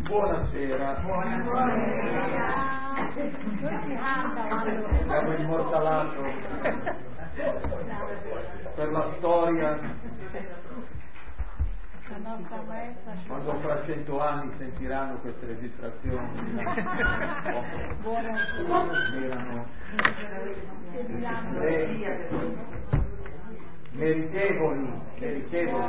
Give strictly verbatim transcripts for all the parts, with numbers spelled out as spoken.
Buonasera. Abbiamo immortalato per la storia. Quando fra cento anni sentiranno queste registrazioni, erano meritevoli, meritevoli.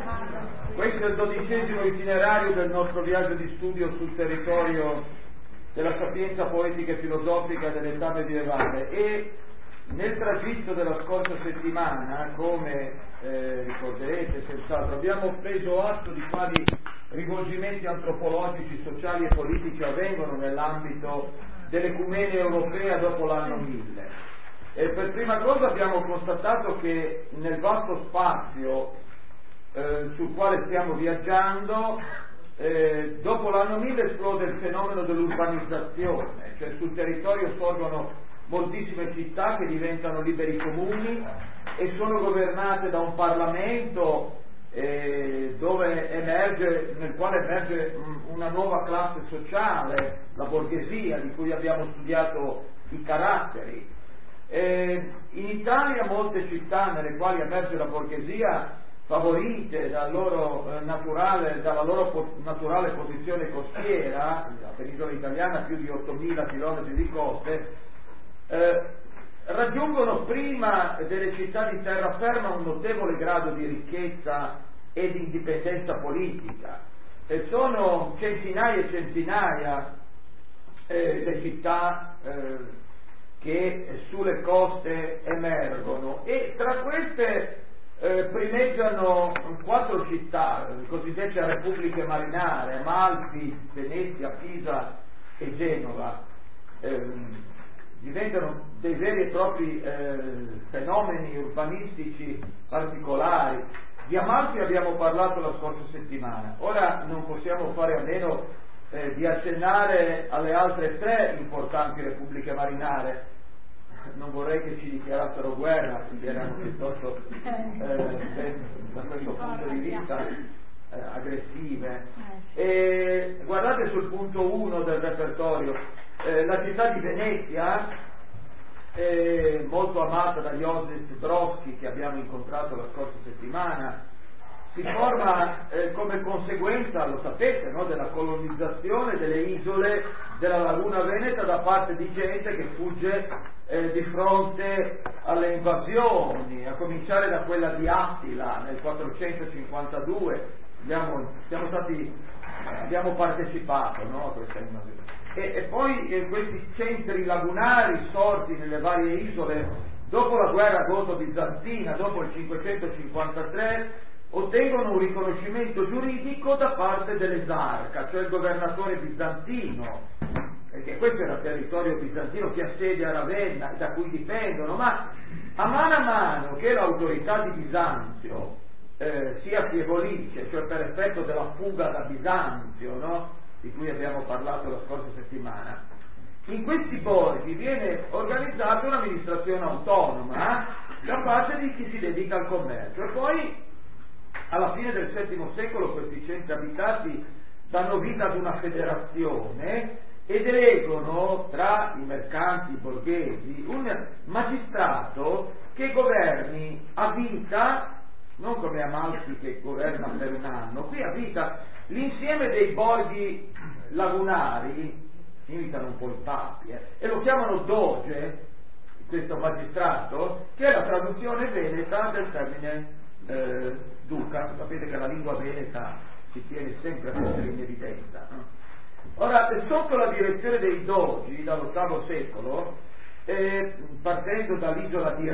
Questo è il dodicesimo itinerario del nostro viaggio di studio sul territorio della sapienza poetica e filosofica dell'età medievale, e nel tragitto della scorsa settimana, come eh, ricorderete senz'altro, abbiamo preso atto di quali rivolgimenti antropologici, sociali e politici avvengono nell'ambito dell'ecumene europea dopo l'anno mille. E per prima cosa abbiamo constatato che nel vasto spazio eh, sul quale stiamo viaggiando, eh, dopo l'anno mille esplode il fenomeno dell'urbanizzazione, cioè sul territorio sorgono moltissime città che diventano liberi comuni e sono governate da un Parlamento eh, dove emerge, nel quale emerge mh, una nuova classe sociale, la borghesia, di cui abbiamo studiato i caratteri. Eh, in Italia molte città nelle quali emerge la borghesia, favorite dal loro, eh, naturale, dalla loro po- naturale posizione costiera, la penisola italiana ha più di ottomila chilometri di coste, eh, raggiungono prima delle città di terraferma un notevole grado di ricchezza e di indipendenza politica, e sono centinaia e centinaia eh, le città eh, che sulle coste emergono, e tra queste eh, primeggiano quattro città, le cosiddette repubbliche marinare: Amalfi, Venezia, Pisa e Genova. Eh, diventano dei veri e propri eh, fenomeni urbanistici particolari. Di Amalfi abbiamo parlato la scorsa settimana, ora non possiamo fare a meno Eh, di accennare alle altre tre importanti repubbliche marinare. Non vorrei che ci dichiarassero guerra, quindi erano piuttosto eh, da questo punto di vista eh, aggressive. E guardate sul punto uno del repertorio, eh, la città di Venezia, eh, molto amata da Josip Brodsky, che abbiamo incontrato la scorsa settimana, si forma eh, come conseguenza, lo sapete, no, della colonizzazione delle isole della laguna veneta da parte di gente che fugge eh, di fronte alle invasioni, a cominciare da quella di Attila nel quattrocentocinquantadue. Abbiamo, siamo stati, abbiamo partecipato, no, a questa invasione. E, e poi eh, questi centri lagunari sorti nelle varie isole dopo la guerra goto-bizantina, dopo il cinquecentocinquantatré, ottengono un riconoscimento giuridico da parte dell'esarca, cioè il governatore bizantino, perché questo era il territorio bizantino che assedia Ravenna, da cui dipendono, ma a mano a mano che l'autorità di Bisanzio eh, si affievolisce, cioè per effetto della fuga da Bisanzio, no? Di cui abbiamo parlato la scorsa settimana, in questi borghi viene organizzata un'amministrazione autonoma da parte di chi si dedica al commercio, e poi alla fine del settimo secolo questi centri abitati danno vita ad una federazione ed eleggono tra i mercanti borghesi un magistrato che governi a vita, non come Amalfi che governa per un anno, qui a vita l'insieme dei borghi lagunari, imitano un po' i papi, eh, e lo chiamano doge, questo magistrato, che è la traduzione veneta del termine Eh, duca. Sapete che la lingua veneta si tiene sempre a mettere in evidenza, no? Ora, sotto la direzione dei dogi dall'ottavo secolo, eh, partendo dall'isola di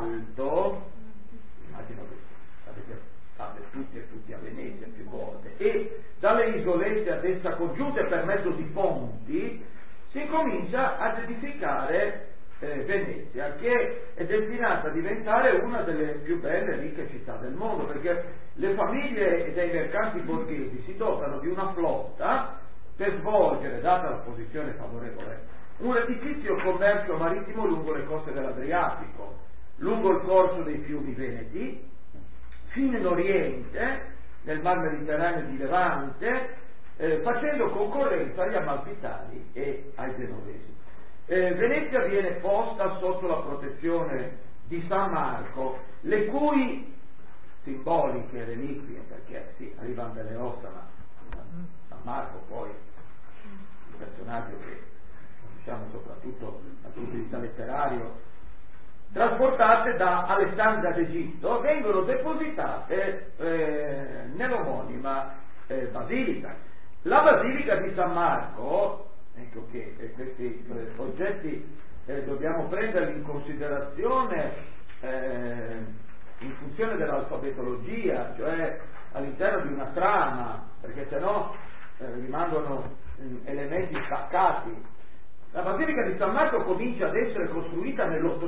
Rialto, immagino che sapete, state tutti e tutti a Venezia più volte, e dalle isolette ad essa congiunte per mezzo di ponti, si comincia ad edificare Eh, Venezia, che è destinata a diventare una delle più belle e ricche città del mondo, perché le famiglie dei mercanti borghesi si dotano di una flotta per svolgere, data la posizione favorevole, un redditizio commercio marittimo lungo le coste dell'Adriatico, lungo il corso dei fiumi veneti, fino in Oriente, nel Mar Mediterraneo di Levante, eh, facendo concorrenza agli amalfitani e ai genovesi. Eh, Venezia viene posta sotto la protezione di San Marco, le cui simboliche reliquie, perché sì, arrivano delle ossa, ma San Marco poi il personaggio che diciamo soprattutto dal punto di vista letterario, trasportate da Alessandria d'Egitto, vengono depositate eh, nell'omonima eh, basilica. La basilica di San Marco, ecco che eh, questi eh, oggetti eh, dobbiamo prenderli in considerazione eh, in funzione dell'alfabetologia, cioè all'interno di una trama, perché sennò eh, rimangono eh, elementi staccati. La Basilica di San Marco comincia ad essere costruita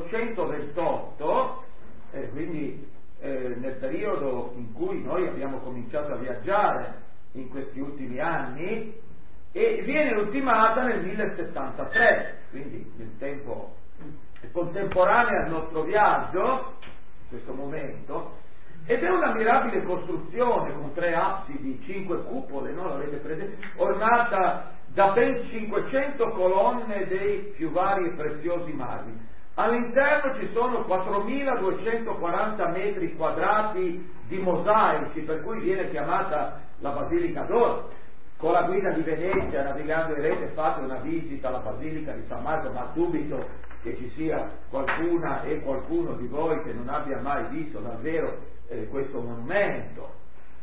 nell'ottocentoventotto, eh, quindi eh, nel periodo in cui noi abbiamo cominciato a viaggiare in questi ultimi anni, e viene ultimata nel millesettantatré, quindi nel tempo contemporaneo al nostro viaggio, in questo momento, ed è una mirabile costruzione con tre absidi, cinque cupole, no? L'avete presente? Ornata da ben cinquecento colonne dei più vari e preziosi marmi. All'interno ci sono quattromiladuecentoquaranta metri quadrati di mosaici, per cui viene chiamata la Basilica d'Oro. Con la guida di Venezia, navigando in rete, fate una visita alla Basilica di San Marco, ma dubito che ci sia qualcuna e qualcuno di voi che non abbia mai visto davvero eh, questo monumento.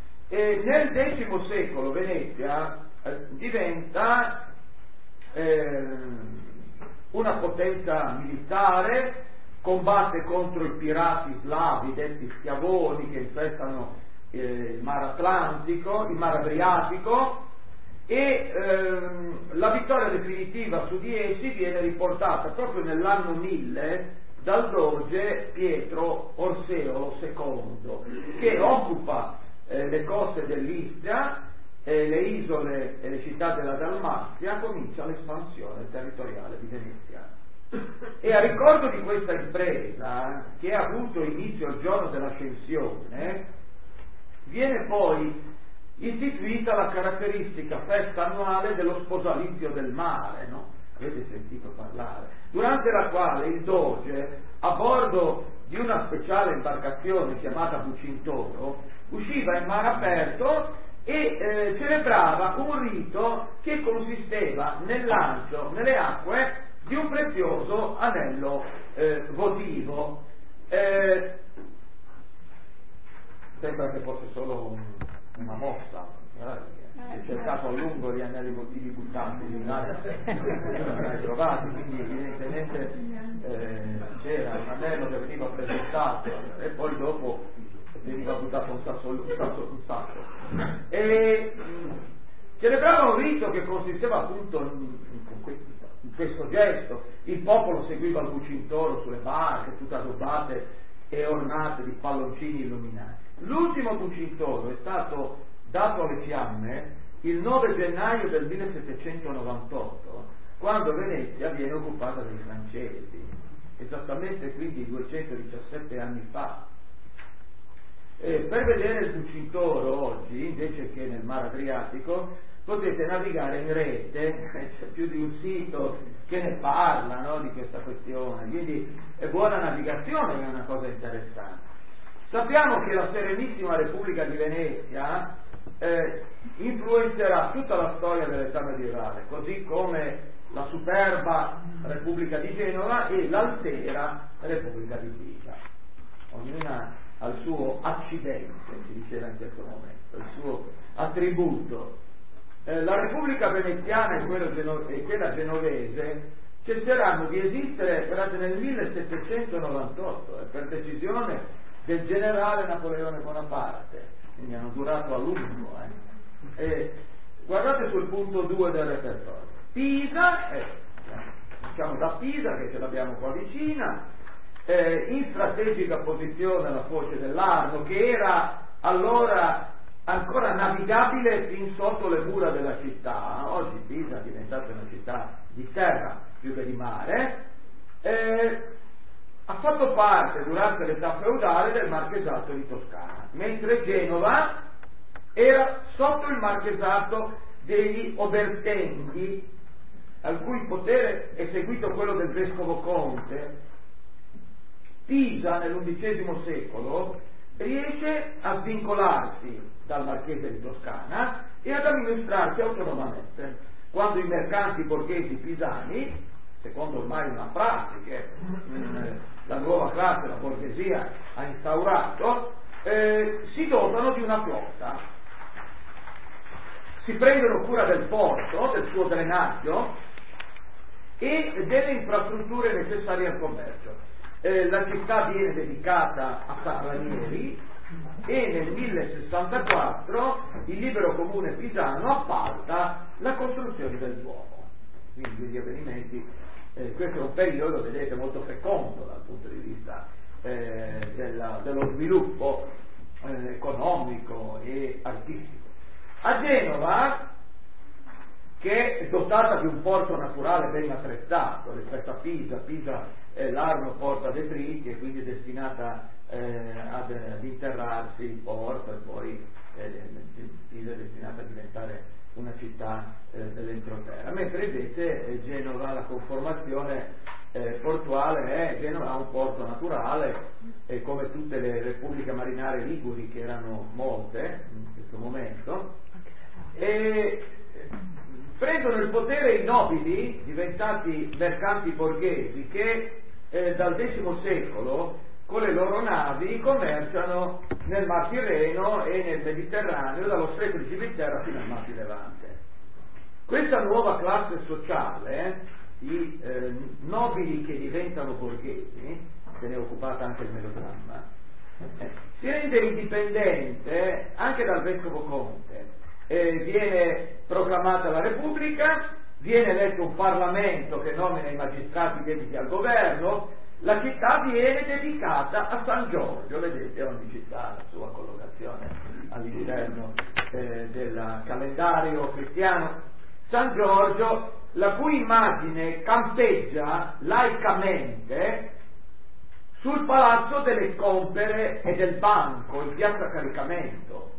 E nel X secolo Venezia eh, diventa eh, una potenza militare, combatte contro i pirati slavi, detti schiavoni, che infestano eh, il Mar Atlantico, il Mar Adriatico, e ehm, la vittoria definitiva su di essi viene riportata proprio nell'anno mille dal doge Pietro Orseolo secondo, che occupa eh, le coste dell'Istria, eh, le isole e le città della Dalmazia, comincia l'espansione territoriale di Venezia. E a ricordo di questa impresa, che ha avuto inizio il giorno dell'ascensione, viene poi istituita la caratteristica festa annuale dello sposalizio del mare, no? Avete sentito parlare? Durante la quale il doge, a bordo di una speciale imbarcazione chiamata Bucintoro, usciva in mare aperto e eh, celebrava un rito che consisteva nel lancio nelle acque di un prezioso anello eh, votivo. Eh, sembra che fosse solo un una mossa, eh, si è cercato a lungo gli anelli votivi buttanti in aria, non li hai trovati, quindi evidentemente eh, c'era un anello che veniva presentato e poi dopo veniva buttato un sasso, un sasso, un sasso. E mh, celebrava un rito che consisteva appunto in, in, in questo gesto. Il popolo seguiva il Bucintoro sulle barche, tutte addobbate e ornate di palloncini illuminati. L'ultimo Bucintoro è stato dato alle fiamme il nove gennaio del millesettecentonovantotto, quando Venezia viene occupata dai francesi, esattamente quindi duecentodiciassette anni fa. E per vedere il Bucintoro oggi, invece che nel Mar Adriatico, potete navigare in rete, c'è più di un sito che ne parla, no, di questa questione, quindi è buona navigazione, è una cosa interessante. Sappiamo che la Serenissima Repubblica di Venezia eh, influenzerà tutta la storia dell'età medievale, così come la superba Repubblica di Genova e l'altera Repubblica di Pisa. Ognuna ha il suo accidente, si diceva in questo momento, il suo attributo. Eh, la Repubblica veneziana e quella, geno- e quella genovese cesseranno di esistere nel millesettecentonovantotto, eh, per decisione del generale Napoleone Bonaparte, quindi hanno durato a lungo. Eh. E guardate sul punto due del repertorio. Pisa, eh, diciamo da Pisa, che ce l'abbiamo qua vicina, eh, in strategica posizione alla foce dell'Arno, che era allora ancora navigabile fin sotto le mura della città. Oggi Pisa è diventata una città di terra più che di mare. Eh, ha fatto parte durante l'età feudale del marchesato di Toscana, mentre Genova era sotto il marchesato degli obertenchi, al cui potere è seguito quello del vescovo Conte, Pisa nell'undicesimo secolo riesce a svincolarsi dal marchese di Toscana e ad amministrarsi autonomamente, quando i mercanti borghesi pisani, secondo ormai una prassi che mh, la nuova classe, la borghesia, ha instaurato, eh, si dotano di una flotta, si prendono cura del porto, del suo drenaggio e delle infrastrutture necessarie al commercio. Eh, la città viene dedicata a San Ranieri e nel millesessantaquattro il libero comune pisano appalta la costruzione del Duomo. Quindi gli avvenimenti, eh, questo è un periodo, vedete, molto fecondo dal punto di vista eh, della, dello sviluppo eh, economico e artistico. A Genova, che è dotata di un porto naturale ben attrezzato rispetto a Pisa, Pisa è l'Arno porta detriti e quindi è destinata eh, ad, ad interrarsi il porto, e poi eh, Pisa è destinata a diventare una città eh, dell'entroterra, mentre invece eh, Genova, la conformazione eh, portuale è Genova ha un porto naturale e come tutte le repubbliche marinare liguri, che erano molte in questo momento, e prendono il potere i nobili diventati mercanti borghesi che eh, dal X secolo con le loro navi commerciano nel Mar Tirreno e nel Mediterraneo, dallo Stretto di Gibilterra fino al Mar di Levante. Questa nuova classe sociale, i eh, nobili che diventano borghesi, se ne è occupata anche il melodramma, eh, si rende indipendente anche dal vescovo Conte. Eh, viene proclamata la Repubblica, viene eletto un Parlamento che nomina i magistrati dediti al governo, la città viene dedicata a San Giorgio, vedete ogni città ha la sua collocazione all'interno eh, del calendario cristiano. San Giorgio, la cui immagine campeggia laicamente sul palazzo delle Compere e del Banco in piazza Caricamento.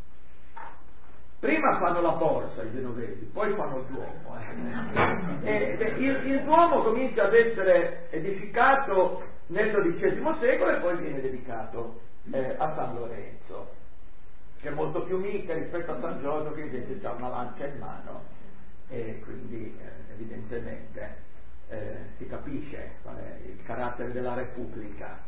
Prima fanno la borsa i genovesi, poi fanno il Duomo. Eh. E, e, il, il Duomo comincia ad essere edificato nel dodicesimo secolo e poi viene dedicato eh, a San Lorenzo, che è molto più mite rispetto a San Giorgio, che invece ha una lancia in mano e quindi eh, evidentemente eh, si capisce qual è il carattere della Repubblica.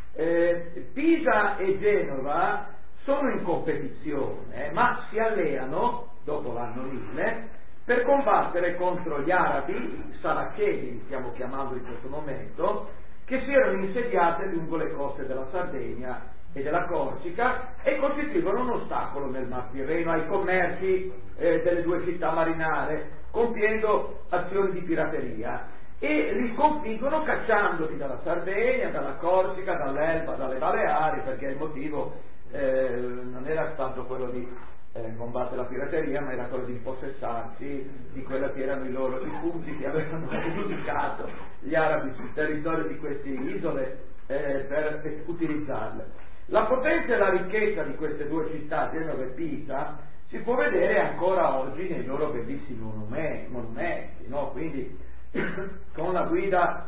Eh, Pisa e Genova sono in competizione, ma si alleano, dopo l'anno mille, per combattere contro gli arabi, i saraceni li stiamo chiamando in questo momento, che si erano insediati lungo le coste della Sardegna e della Corsica e costituivano un ostacolo nel Mar Tirreno ai commerci eh, delle due città marinare, compiendo azioni di pirateria. E li sconfiggono cacciandoli dalla Sardegna, dalla Corsica, dall'Elba, dalle Baleari, perché il motivo Eh, non era tanto quello di eh, combattere la pirateria, ma era quello di impossessarsi di quello che erano i loro i punti che avevano giudicato gli arabi sul territorio di queste isole eh, per eh, utilizzarle. La potenza e la ricchezza di queste due città, Genova e Pisa, si può vedere ancora oggi nei loro bellissimi monumenti, monumenti no? Quindi con la guida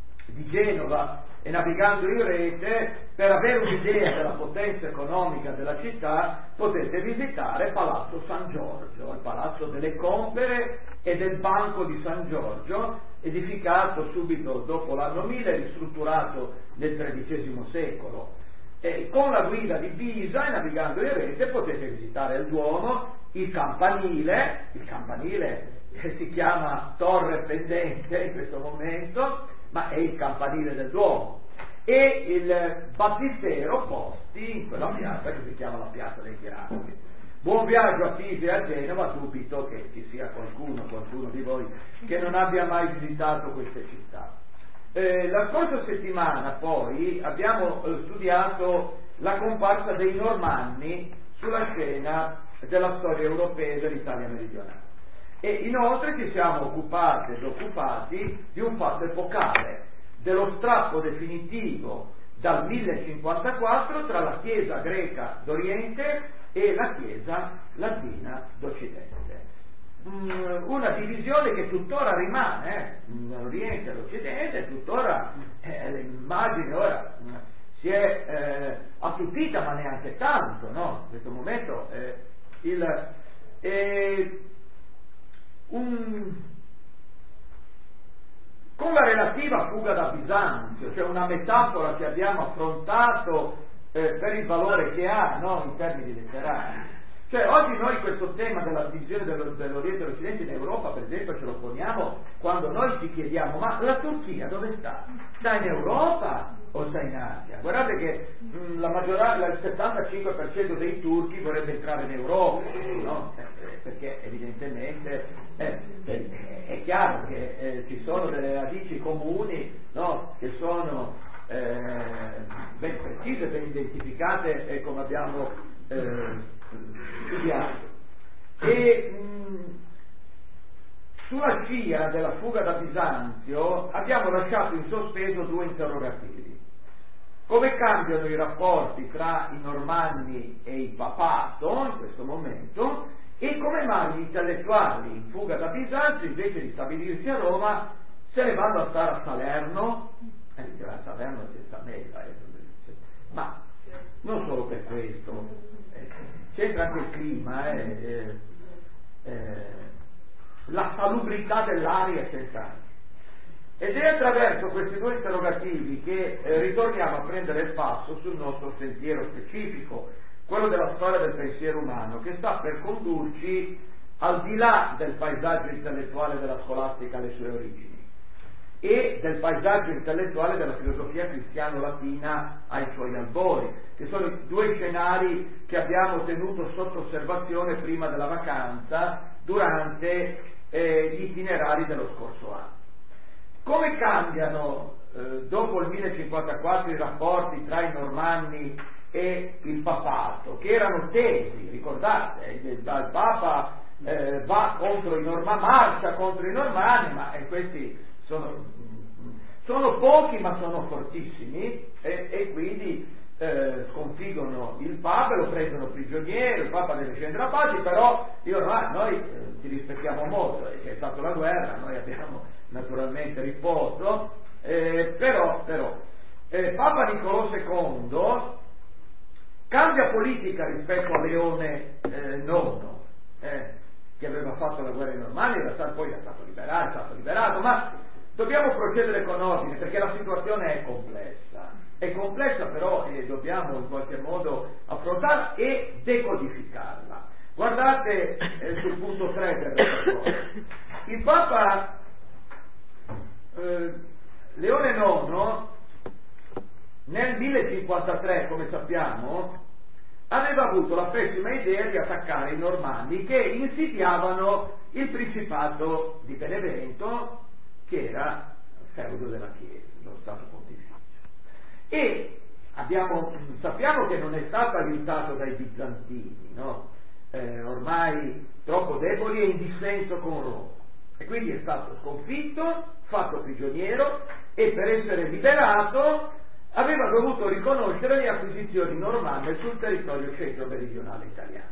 di Genova e navigando in rete, per avere un'idea della potenza economica della città, potete visitare Palazzo San Giorgio, il palazzo delle Compere e del Banco di San Giorgio, edificato subito dopo l'anno mille, ristrutturato nel tredicesimo secolo. E con la guida di Pisa e navigando in rete potete visitare il Duomo, il campanile, il campanile eh, si chiama Torre Pendente in questo momento, ma è il campanile del Duomo, e il battistero posti in quella piazza che si chiama la Piazza dei Tirani. Buon viaggio a Pisa e a Genova, dubito che ci sia qualcuno, qualcuno di voi che non abbia mai visitato queste città. Eh, la scorsa settimana poi abbiamo eh, studiato la comparsa dei Normanni sulla scena della storia europea dell'Italia meridionale. E inoltre ci siamo occupati ed occupati di un fatto epocale, dello strappo definitivo dal millecinquantaquattro tra la Chiesa greca d'Oriente e la Chiesa latina d'Occidente. una divisione che tuttora rimane, eh, l'Oriente e l'Occidente, tuttora eh, l'immagine ora si è eh, attutita, ma neanche tanto, no? In questo momento eh, il, eh, un, con la relativa fuga da Bisanzio, cioè una metafora che abbiamo affrontato eh, per il valore che ha, no? In termini letterari. Cioè oggi noi questo tema della divisione dello, dell'Oriente e dell'Occidente in Europa, per esempio, ce lo poniamo quando noi ci chiediamo: ma la Turchia dove sta? Sta in Europa o sta in Asia? Guardate che mh, la maggioranza, il settantacinque per cento dei turchi vorrebbe entrare in Europa, no? Eh, perché evidentemente eh, è, è chiaro che eh, ci sono delle radici comuni, no? Che sono eh, ben precise, ben identificate, e come abbiamo eh, studiato. E mh, sulla scia della fuga da Bisanzio abbiamo lasciato in sospeso due interrogativi: come cambiano i rapporti tra i normanni e il papato in questo momento, e come mai gli intellettuali in fuga da Bisanzio, invece di stabilirsi a Roma, se ne vanno a stare a Salerno. Eh, a Salerno c'è sta meglio, eh, ma non solo per questo, eh, c'entra anche il clima, eh, eh, eh, la salubrità dell'aria è centrale. Ed è attraverso questi due interrogativi che eh, ritorniamo a prendere il passo sul nostro sentiero specifico, quello della storia del pensiero umano, che sta per condurci al di là del paesaggio intellettuale della scolastica alle sue origini e del paesaggio intellettuale della filosofia cristiano-latina ai suoi albori, che sono i due scenari che abbiamo tenuto sotto osservazione prima della vacanza durante eh, gli itinerari dello scorso anno. Come cambiano eh, dopo il millecinquantaquattro i rapporti tra i normanni e il papato, che erano tesi, ricordate, il, il Papa eh, va contro i normanni, marcia contro i normanni, ma eh, questi sono, sono pochi ma sono fortissimi, e, e quindi eh, sconfiggono il Papa, lo prendono prigioniero, il Papa deve scendere a patti, però dicono: ah, noi eh, ti rispettiamo molto, e c'è stata la guerra, noi abbiamo naturalmente riposo, eh, però, però eh, Papa Niccolò secondo cambia politica rispetto a Leone eh, nono, eh, che aveva fatto la guerra ai normanni, poi è stato liberato, è stato liberato, ma dobbiamo procedere con ordine, perché la situazione è complessa, è complessa però e dobbiamo in qualche modo affrontarla e decodificarla. Guardate eh, sul punto tre del relatore. Il Papa eh, Leone nono nel millecinquantatré, come sappiamo, aveva avuto la pessima idea di attaccare i normanni che insidiavano il principato di Benevento, che era feudo della Chiesa, lo Stato Pontificio. E abbiamo, sappiamo che non è stato aiutato dai bizantini, no? Eh, ormai troppo deboli e in dissenso con Roma, e quindi è stato sconfitto, fatto prigioniero, e per essere liberato aveva dovuto riconoscere le acquisizioni normanne sul territorio centro-meridionale italiano.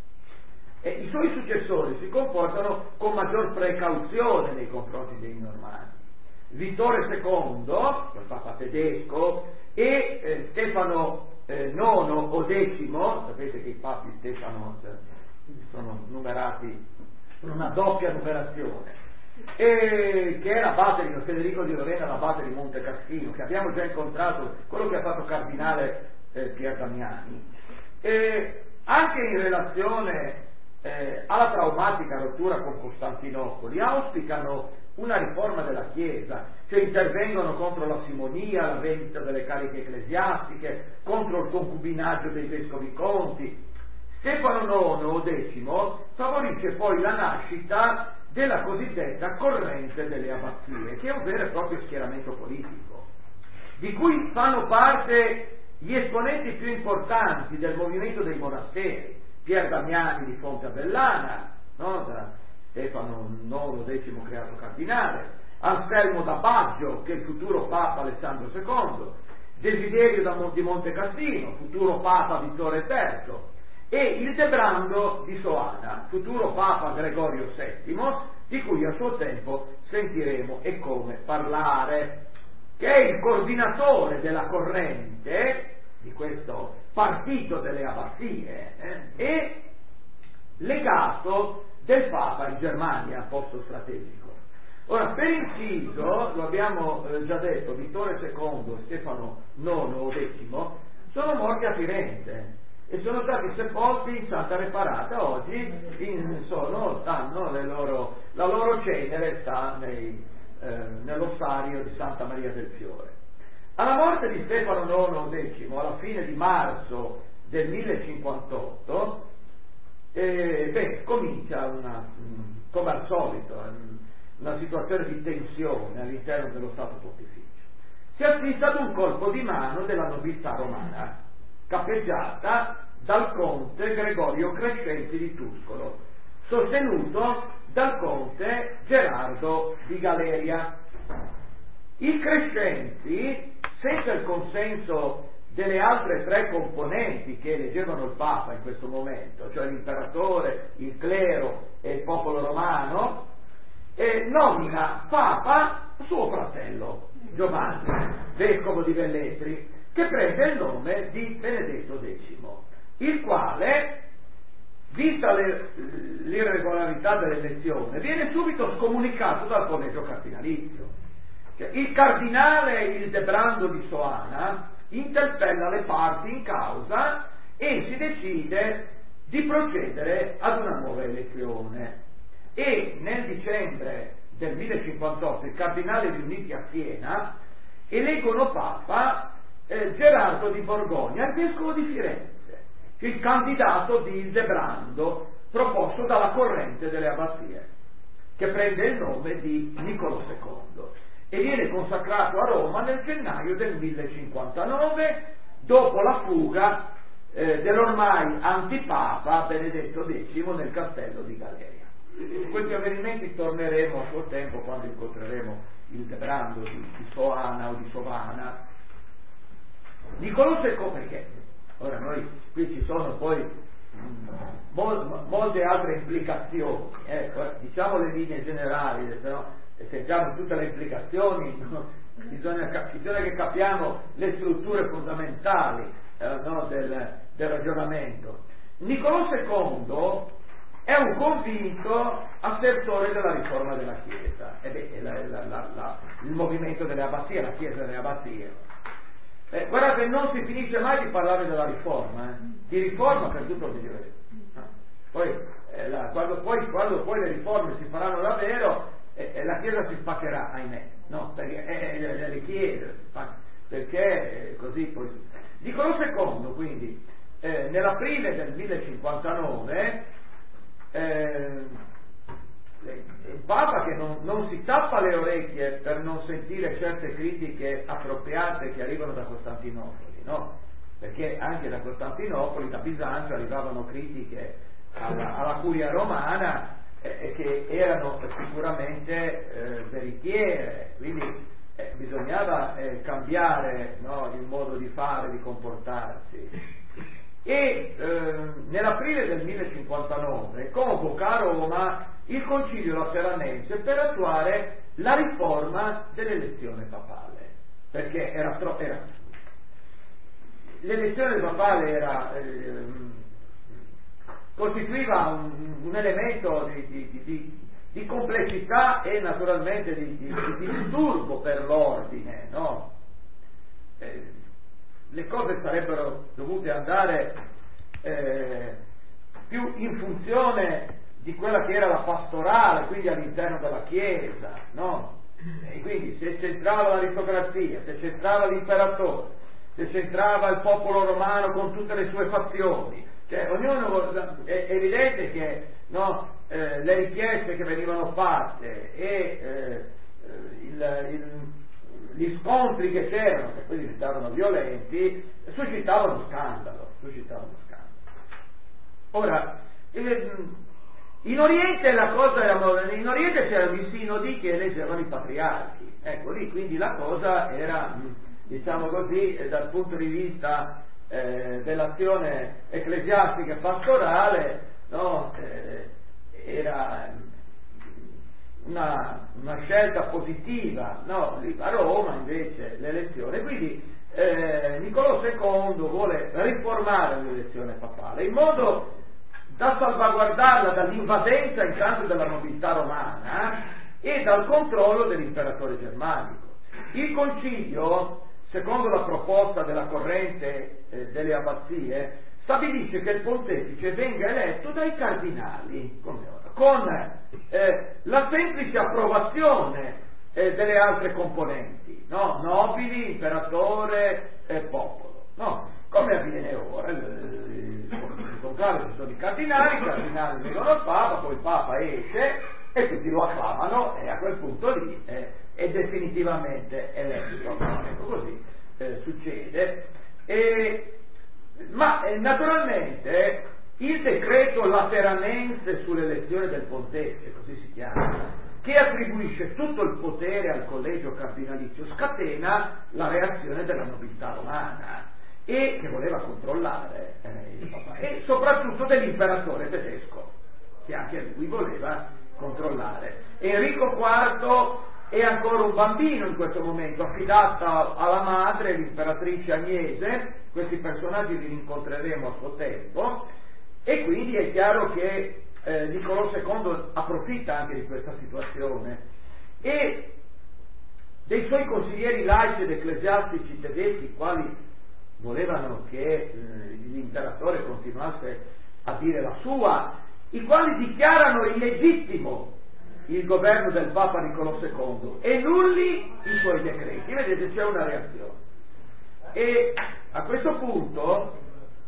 E i suoi successori si comportano con maggior precauzione nei confronti dei normanni. Vittore secondo, il Papa tedesco, e eh, Stefano eh, nono o decimo, sapete che i papi Stefano eh, sono numerati in una doppia numerazione, e che era abate di Federico di Ravenna, l'abate di Monte Cassino, che abbiamo già incontrato, quello che ha fatto cardinale eh, Pier Damiani, e anche in relazione eh, alla traumatica rottura con Costantinopoli auspicano una riforma della Chiesa, cioè intervengono contro la simonia, la vendita delle cariche ecclesiastiche, contro il concubinaggio dei vescovi conti. Stefano nono o decimo favorisce poi la nascita della cosiddetta corrente delle abbazie, che è un vero e proprio schieramento politico, di cui fanno parte gli esponenti più importanti del movimento dei monasteri: Pier Damiani di Fonte Avellana, no? Da Stefano nono decimo creato cardinale, Anselmo da Baggio, che è il futuro Papa Alessandro secondo, Desiderio di Monte Cassino, futuro Papa Vittore terzo, e il Debrando di Soana, futuro Papa Gregorio settimo, di cui a suo tempo sentiremo e come parlare, che è il coordinatore della corrente di questo partito delle abbazie eh, e legato del Papa in Germania, posto strategico. Ora, per inciso, lo abbiamo eh, già detto, Vittorio secondo e Stefano nono o decimo sono morti a Firenze e sono stati sepolti in Santa Reparata. Oggi in, sono, stanno le loro, la loro cenere sta nei, eh, nell'ossario di Santa Maria del Fiore. Alla morte di Stefano nono o decimo, alla fine di marzo del millecinquantotto, eh, beh, comincia una, come al solito, una situazione di tensione all'interno dello Stato Pontificio. Si assiste ad un colpo di mano della nobiltà romana, cappeggiata dal conte Gregorio Crescenti di Tuscolo, sostenuto dal conte Gerardo di Galeria. I Crescenti, senza il consenso delle altre tre componenti che eleggevano il Papa in questo momento, cioè l'imperatore, il clero e il popolo romano, e nomina Papa suo fratello Giovanni, vescovo di Velletri, che prende il nome di Benedetto decimo, il quale, vista le, l'irregolarità dell'elezione, viene subito scomunicato dal collegio cardinalizio. Cioè, il cardinale Ildebrando di Soana interpella le parti in causa e si decide di procedere ad una nuova elezione. E nel dicembre del millecinquantotto i cardinali riuniti a Siena eleggono Papa eh, Gerardo di Borgogna, il vescovo di Firenze, il candidato di Ildebrando proposto dalla corrente delle abbazie, che prende il nome di Niccolò secondo e viene consacrato a Roma nel gennaio del millecinquantanove, dopo la fuga eh, dell'ormai antipapa Benedetto decimo nel castello di Galeria. Su questi avvenimenti torneremo a suo tempo quando incontreremo il Debrando di, di Soana o di Sovana. Niccolò secondo, perché ora noi qui ci sono poi mh, mol, molte altre implicazioni, eh, diciamo le linee generali, se no sentiamo tutte le implicazioni, no? bisogna, bisogna che capiamo le strutture fondamentali eh, no, del, del ragionamento. Niccolò secondo è un convinto assertore della riforma della Chiesa, e beh, la, la, la, la, il movimento delle abbazie, la Chiesa delle abbazie. Eh, guardate, non si finisce mai di parlare della riforma, eh. di riforma per tutto il Medioevo. Poi, eh, la, quando, poi, quando poi le riforme si faranno davvero, eh, la Chiesa si spaccherà, ahimè, no? Perché eh, le, le chiese, perché eh, così poi. Niccolò secondo, quindi, eh, nell'aprile del millecinquantanove, Eh, il Papa che non, non si tappa le orecchie per non sentire certe critiche appropriate che arrivano da Costantinopoli, no? Perché anche da Costantinopoli, da Bisanzio, arrivavano critiche alla, alla curia romana eh, che erano sicuramente eh, veritiere, quindi eh, bisognava eh, cambiare, no, il modo di fare, di comportarsi. E eh, nell'aprile del millecinquantanove convoca a Roma il Concilio Lateranense per attuare la riforma dell'elezione papale, perché era, tro- era l'elezione papale era, eh, costituiva un, un elemento di, di, di, di complessità e naturalmente di, di, di disturbo per l'ordine, no? Eh, le cose sarebbero dovute andare eh, più in funzione di quella che era la pastorale, quindi all'interno della Chiesa, no? E quindi se c'entrava l'aristocrazia, se c'entrava l'imperatore, se c'entrava il popolo romano con tutte le sue fazioni, cioè ognuno, è evidente che, no, eh, le richieste che venivano fatte e eh, il, il gli scontri che c'erano, che poi diventavano violenti, suscitavano scandalo, suscitavano scandalo. Ora, eh, in Oriente la cosa era, in Oriente c'erano i sinodi che eleggevano i patriarchi, ecco lì, quindi la cosa era, diciamo così, eh, dal punto di vista eh, dell'azione ecclesiastica e pastorale, no, eh, scelta positiva, no? A Roma invece l'elezione, quindi eh, Niccolò secondo vuole riformare l'elezione papale in modo da salvaguardarla dall'invadenza intanto della nobiltà romana e dal controllo dell'imperatore germanico. Il concilio, secondo la proposta della corrente eh, delle abbazie, stabilisce che il pontefice venga eletto dai cardinali, come ora, con eh, la semplice approvazione eh, delle altre componenti, no? Nobili, imperatore e popolo, no? Come avviene ora. Il conclave ci sono i cardinali, i cardinali vengono al Papa, poi il Papa esce e tutti lo acclamano e a quel punto lì eh, è definitivamente eletto. No? Ecco, così eh, succede. E, ma eh, naturalmente il decreto lateranense sull'elezione del pontefice, così si chiama, che attribuisce tutto il potere al collegio cardinalizio, scatena la reazione della nobiltà romana e che voleva controllare eh, il Papa, e soprattutto dell'imperatore tedesco, che anche lui voleva controllare. Enrico quarto è ancora un bambino in questo momento, affidato alla madre, l'imperatrice Agnese. Questi personaggi li incontreremo a suo tempo, e quindi è chiaro che eh, Niccolò secondo approfitta anche di questa situazione e dei suoi consiglieri laici ed ecclesiastici tedeschi, quali volevano che eh, l'imperatore continuasse a dire la sua, i quali dichiarano illegittimo il governo del Papa Niccolò secondo e nulli i suoi decreti. Vedete, c'è una reazione. E a questo punto,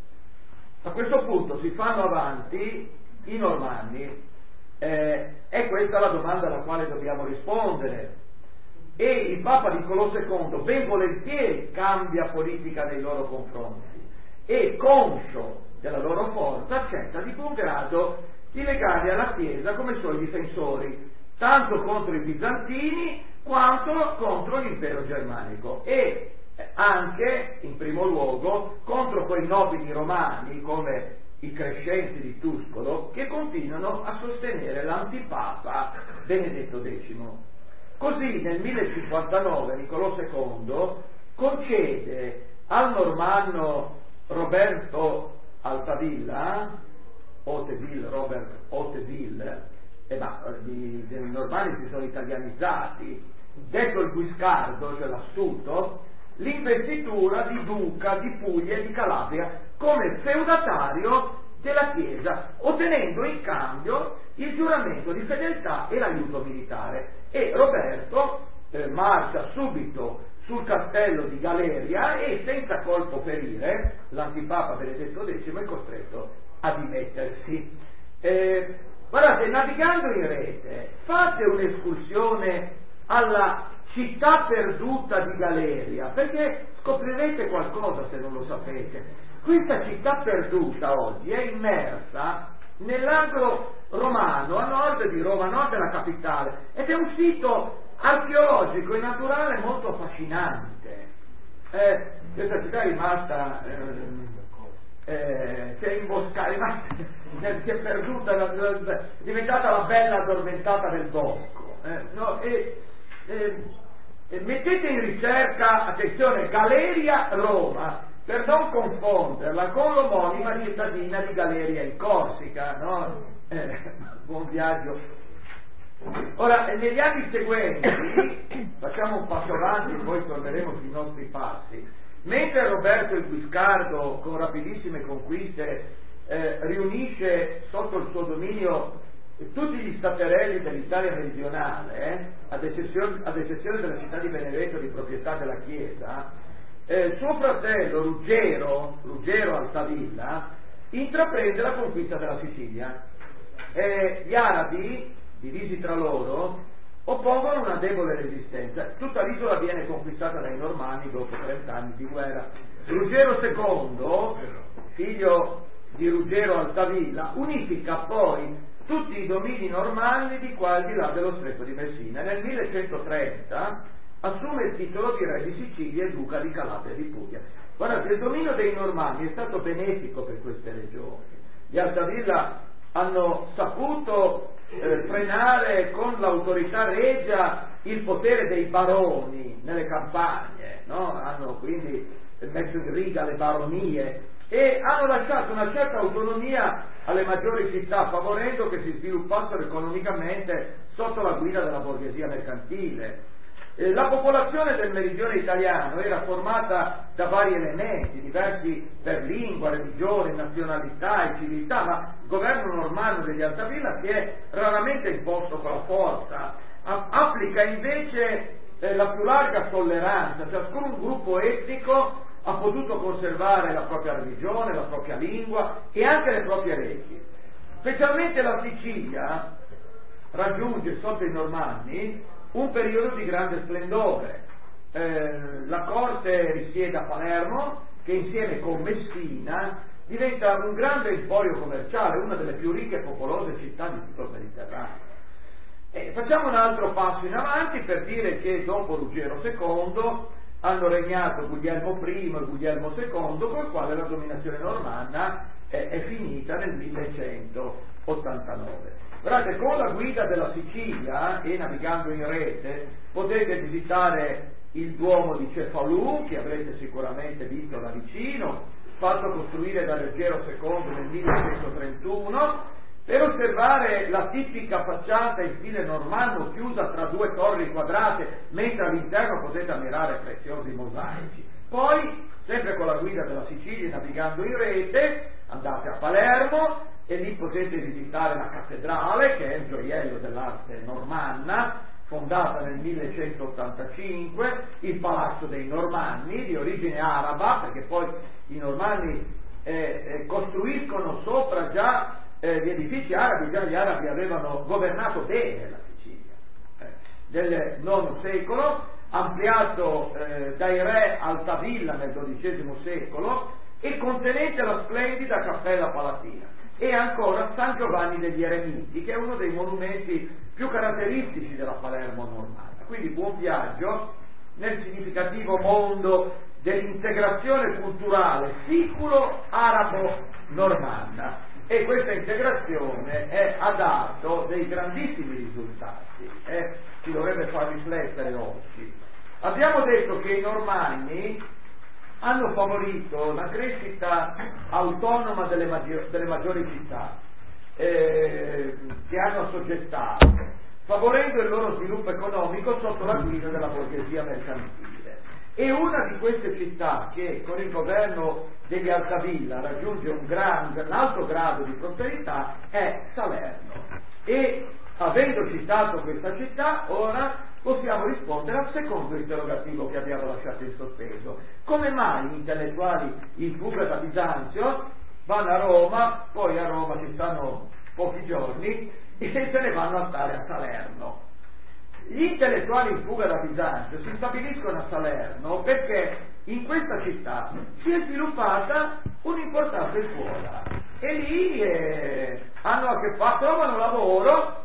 a questo punto si fanno avanti i Normanni, eh, è questa la domanda alla quale dobbiamo rispondere. E il Papa Niccolò secondo ben volentieri cambia politica nei loro confronti e, conscio della loro forza, accetta di buon grado di legare alla Chiesa come suoi difensori, tanto contro i bizantini quanto contro l'impero germanico e anche, in primo luogo, contro quei nobili romani come i crescenti di Tuscolo che continuano a sostenere l'antipapa Benedetto decimo. Così nel millecinquantanove Niccolò secondo concede al normanno Roberto Altavilla, Hauteville, Robert Hauteville, eh, ma i normanni si sono italianizzati, detto il Guiscardo, cioè l'astuto, l'investitura di duca di Puglia e di Calabria come feudatario della Chiesa, ottenendo in cambio il giuramento di fedeltà e l'aiuto militare. E Roberto eh, marcia subito sul castello di Galeria e senza colpo ferire l'antipapa Benedetto decimo è costretto a dimettersi. Eh, guardate, navigando in rete, fate un'escursione alla città perduta di Galeria, perché scoprirete qualcosa se non lo sapete. Questa città perduta oggi è immersa nell'angolo romano a nord di Roma, a nord della capitale, ed è un sito archeologico e naturale molto affascinante. Eh, questa città è rimasta eh, eh, si è imboscata, è, rimasta, si è perduta, è diventata la bella addormentata del bosco. Eh, no, e, e, e mettete in ricerca, attenzione, Galeria Roma, per non confonderla con l'omonima cittadina di Galeria in Corsica, no? Eh, buon viaggio. Ora, negli anni seguenti, facciamo un passo avanti, poi torneremo sui nostri passi, mentre Roberto il Guiscardo, con rapidissime conquiste, eh, riunisce sotto il suo dominio tutti gli staterelli dell'Italia meridionale, eh, ad, eccezione, ad eccezione della città di Benevento di proprietà della Chiesa, Eh, suo fratello Ruggero, Ruggero Altavilla, intraprende la conquista della Sicilia. Eh, gli arabi, divisi tra loro, oppongono una debole resistenza. Tutta l'isola viene conquistata dai normanni dopo trent'anni di guerra. Ruggero secondo, figlio di Ruggero Altavilla, unifica poi tutti i domini normanni di qua e di là dello Stretto di Messina. Nel millecentotrenta assume il titolo di re di Sicilia e duca di Calabria e di Puglia. Guardate, il dominio dei Normanni è stato benefico per queste regioni. Gli Altavilla hanno saputo eh, frenare con l'autorità regia il potere dei baroni nelle campagne, no? Hanno quindi messo in riga le baronie e hanno lasciato una certa autonomia alle maggiori città, favorendo che si sviluppassero economicamente sotto la guida della borghesia mercantile. Eh, la popolazione del meridione italiano era formata da vari elementi, diversi per lingua, religione, nazionalità e civiltà, ma il governo normanno degli Altavilla si è raramente imposto con la forza, a- applica invece eh, la più larga tolleranza. Ciascun gruppo etnico ha potuto conservare la propria religione, la propria lingua e anche le proprie leggi. Specialmente la Sicilia raggiunge sotto i Normanni un periodo di grande splendore. Eh, la corte risiede a Palermo, che insieme con Messina diventa un grande emporio commerciale, una delle più ricche e popolose città di tutto il Mediterraneo. E facciamo un altro passo in avanti per dire che dopo Ruggero secondo hanno regnato Guglielmo primo e Guglielmo secondo, col quale la dominazione normanna è, è finita nel millecentottantanove. Guardate, con la guida della Sicilia e navigando in rete potete visitare il Duomo di Cefalù, che avrete sicuramente visto da vicino, fatto costruire da Ruggero secondo nel millecentotrentuno, per osservare la tipica facciata in stile normanno chiusa tra due torri quadrate, mentre all'interno potete ammirare preziosi mosaici. Poi, sempre con la guida della Sicilia, navigando in rete, andate a Palermo e lì potete visitare la cattedrale, che è il gioiello dell'arte normanna, fondata nel millecentottantacinque, il Palazzo dei Normanni, di origine araba, perché poi i Normanni eh, eh, costruiscono sopra già Eh, gli edifici arabi. Già gli arabi avevano governato bene la Sicilia eh, del nono secolo, ampliato eh, dai re Altavilla nel dodicesimo secolo e contenente la splendida Cappella Palatina, e ancora San Giovanni degli Eremiti, che è uno dei monumenti più caratteristici della Palermo normanna. Quindi buon viaggio nel significativo mondo dell'integrazione culturale siculo-arabo-normanna. E questa integrazione è, ha dato dei grandissimi risultati, eh? Ci dovrebbe far riflettere oggi. Abbiamo detto che i Normanni hanno favorito la crescita autonoma delle, maggior, delle maggiori città, eh, che hanno assoggettato, favorendo il loro sviluppo economico sotto la guida della borghesia mercantile. E una di queste città che con il governo degli Altavilla raggiunge un, gran, un alto grado di prosperità è Salerno. E avendo citato questa città, ora possiamo rispondere al secondo interrogativo che abbiamo lasciato in sospeso. Come mai gli intellettuali in fuga da Bisanzio vanno a Roma, poi a Roma ci stanno pochi giorni e se ne vanno a stare a Salerno? Gli intellettuali in fuga da Bisanzio si stabiliscono a Salerno perché in questa città si è sviluppata un'importante scuola e lì eh, hanno a che fare, trovano lavoro,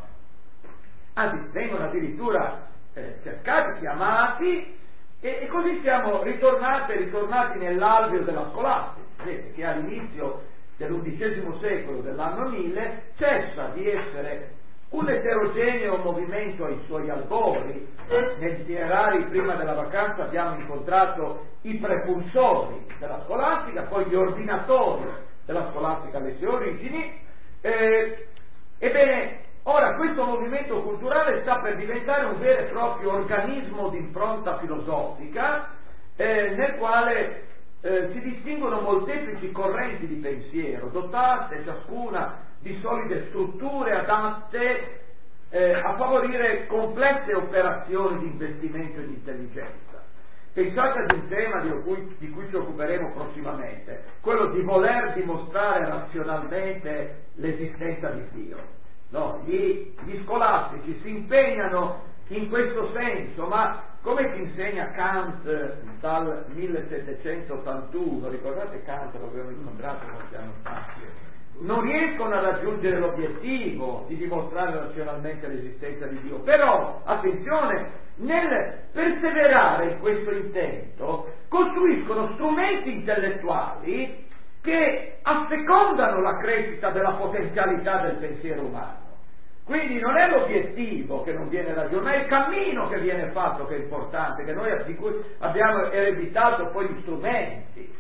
anzi vengono addirittura eh, cercati, chiamati, e, e così siamo ritornati e ritornati nell'alveo della scolastica. Vedete che all'inizio dell'undicesimo secolo, dell'anno mille, cessa di essere un eterogeneo movimento ai suoi albori. Negli itinerari prima della vacanza abbiamo incontrato i precursori della scolastica, poi gli ordinatori della scolastica alle sue origini. Eh, ebbene, ora questo movimento culturale sta per diventare un vero e proprio organismo di impronta filosofica, eh, nel quale eh, si distinguono molteplici correnti di pensiero, dotate ciascuna di solide strutture adatte eh, a favorire complesse operazioni di investimento e di intelligenza. Pensate ad un tema di cui, di cui ci occuperemo prossimamente, quello di voler dimostrare razionalmente l'esistenza di Dio. No, gli, gli scolastici si impegnano in questo senso, ma come ti insegna Kant dal millesettecentottantuno, ricordate Kant, l'abbiamo incontrato qualche anno fa, non riescono a raggiungere l'obiettivo di dimostrare razionalmente l'esistenza di Dio, però, attenzione, nel perseverare in questo intento, costruiscono strumenti intellettuali che assecondano la crescita della potenzialità del pensiero umano. Quindi non è l'obiettivo che non viene raggiunto, ma è il cammino che viene fatto che è importante, che noi di cui abbiamo ereditato poi gli strumenti.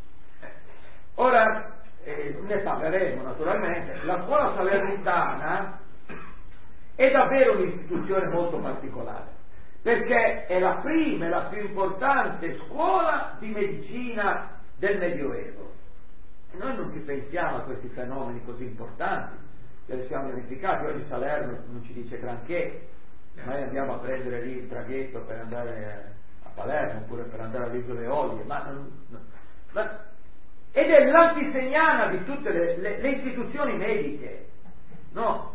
Ora, eh, ne parleremo naturalmente. La scuola salernitana è davvero un'istituzione molto particolare, perché è la prima e la più importante scuola di medicina del Medioevo. E noi non ci pensiamo a questi fenomeni così importanti, che li siamo verificati. Oggi Salerno non ci dice granché, noi andiamo a prendere lì il traghetto per andare a Palermo oppure per andare all'Isola Eolie, ma, non, non, ma ed è l'antesignana di tutte le, le, le istituzioni mediche, no?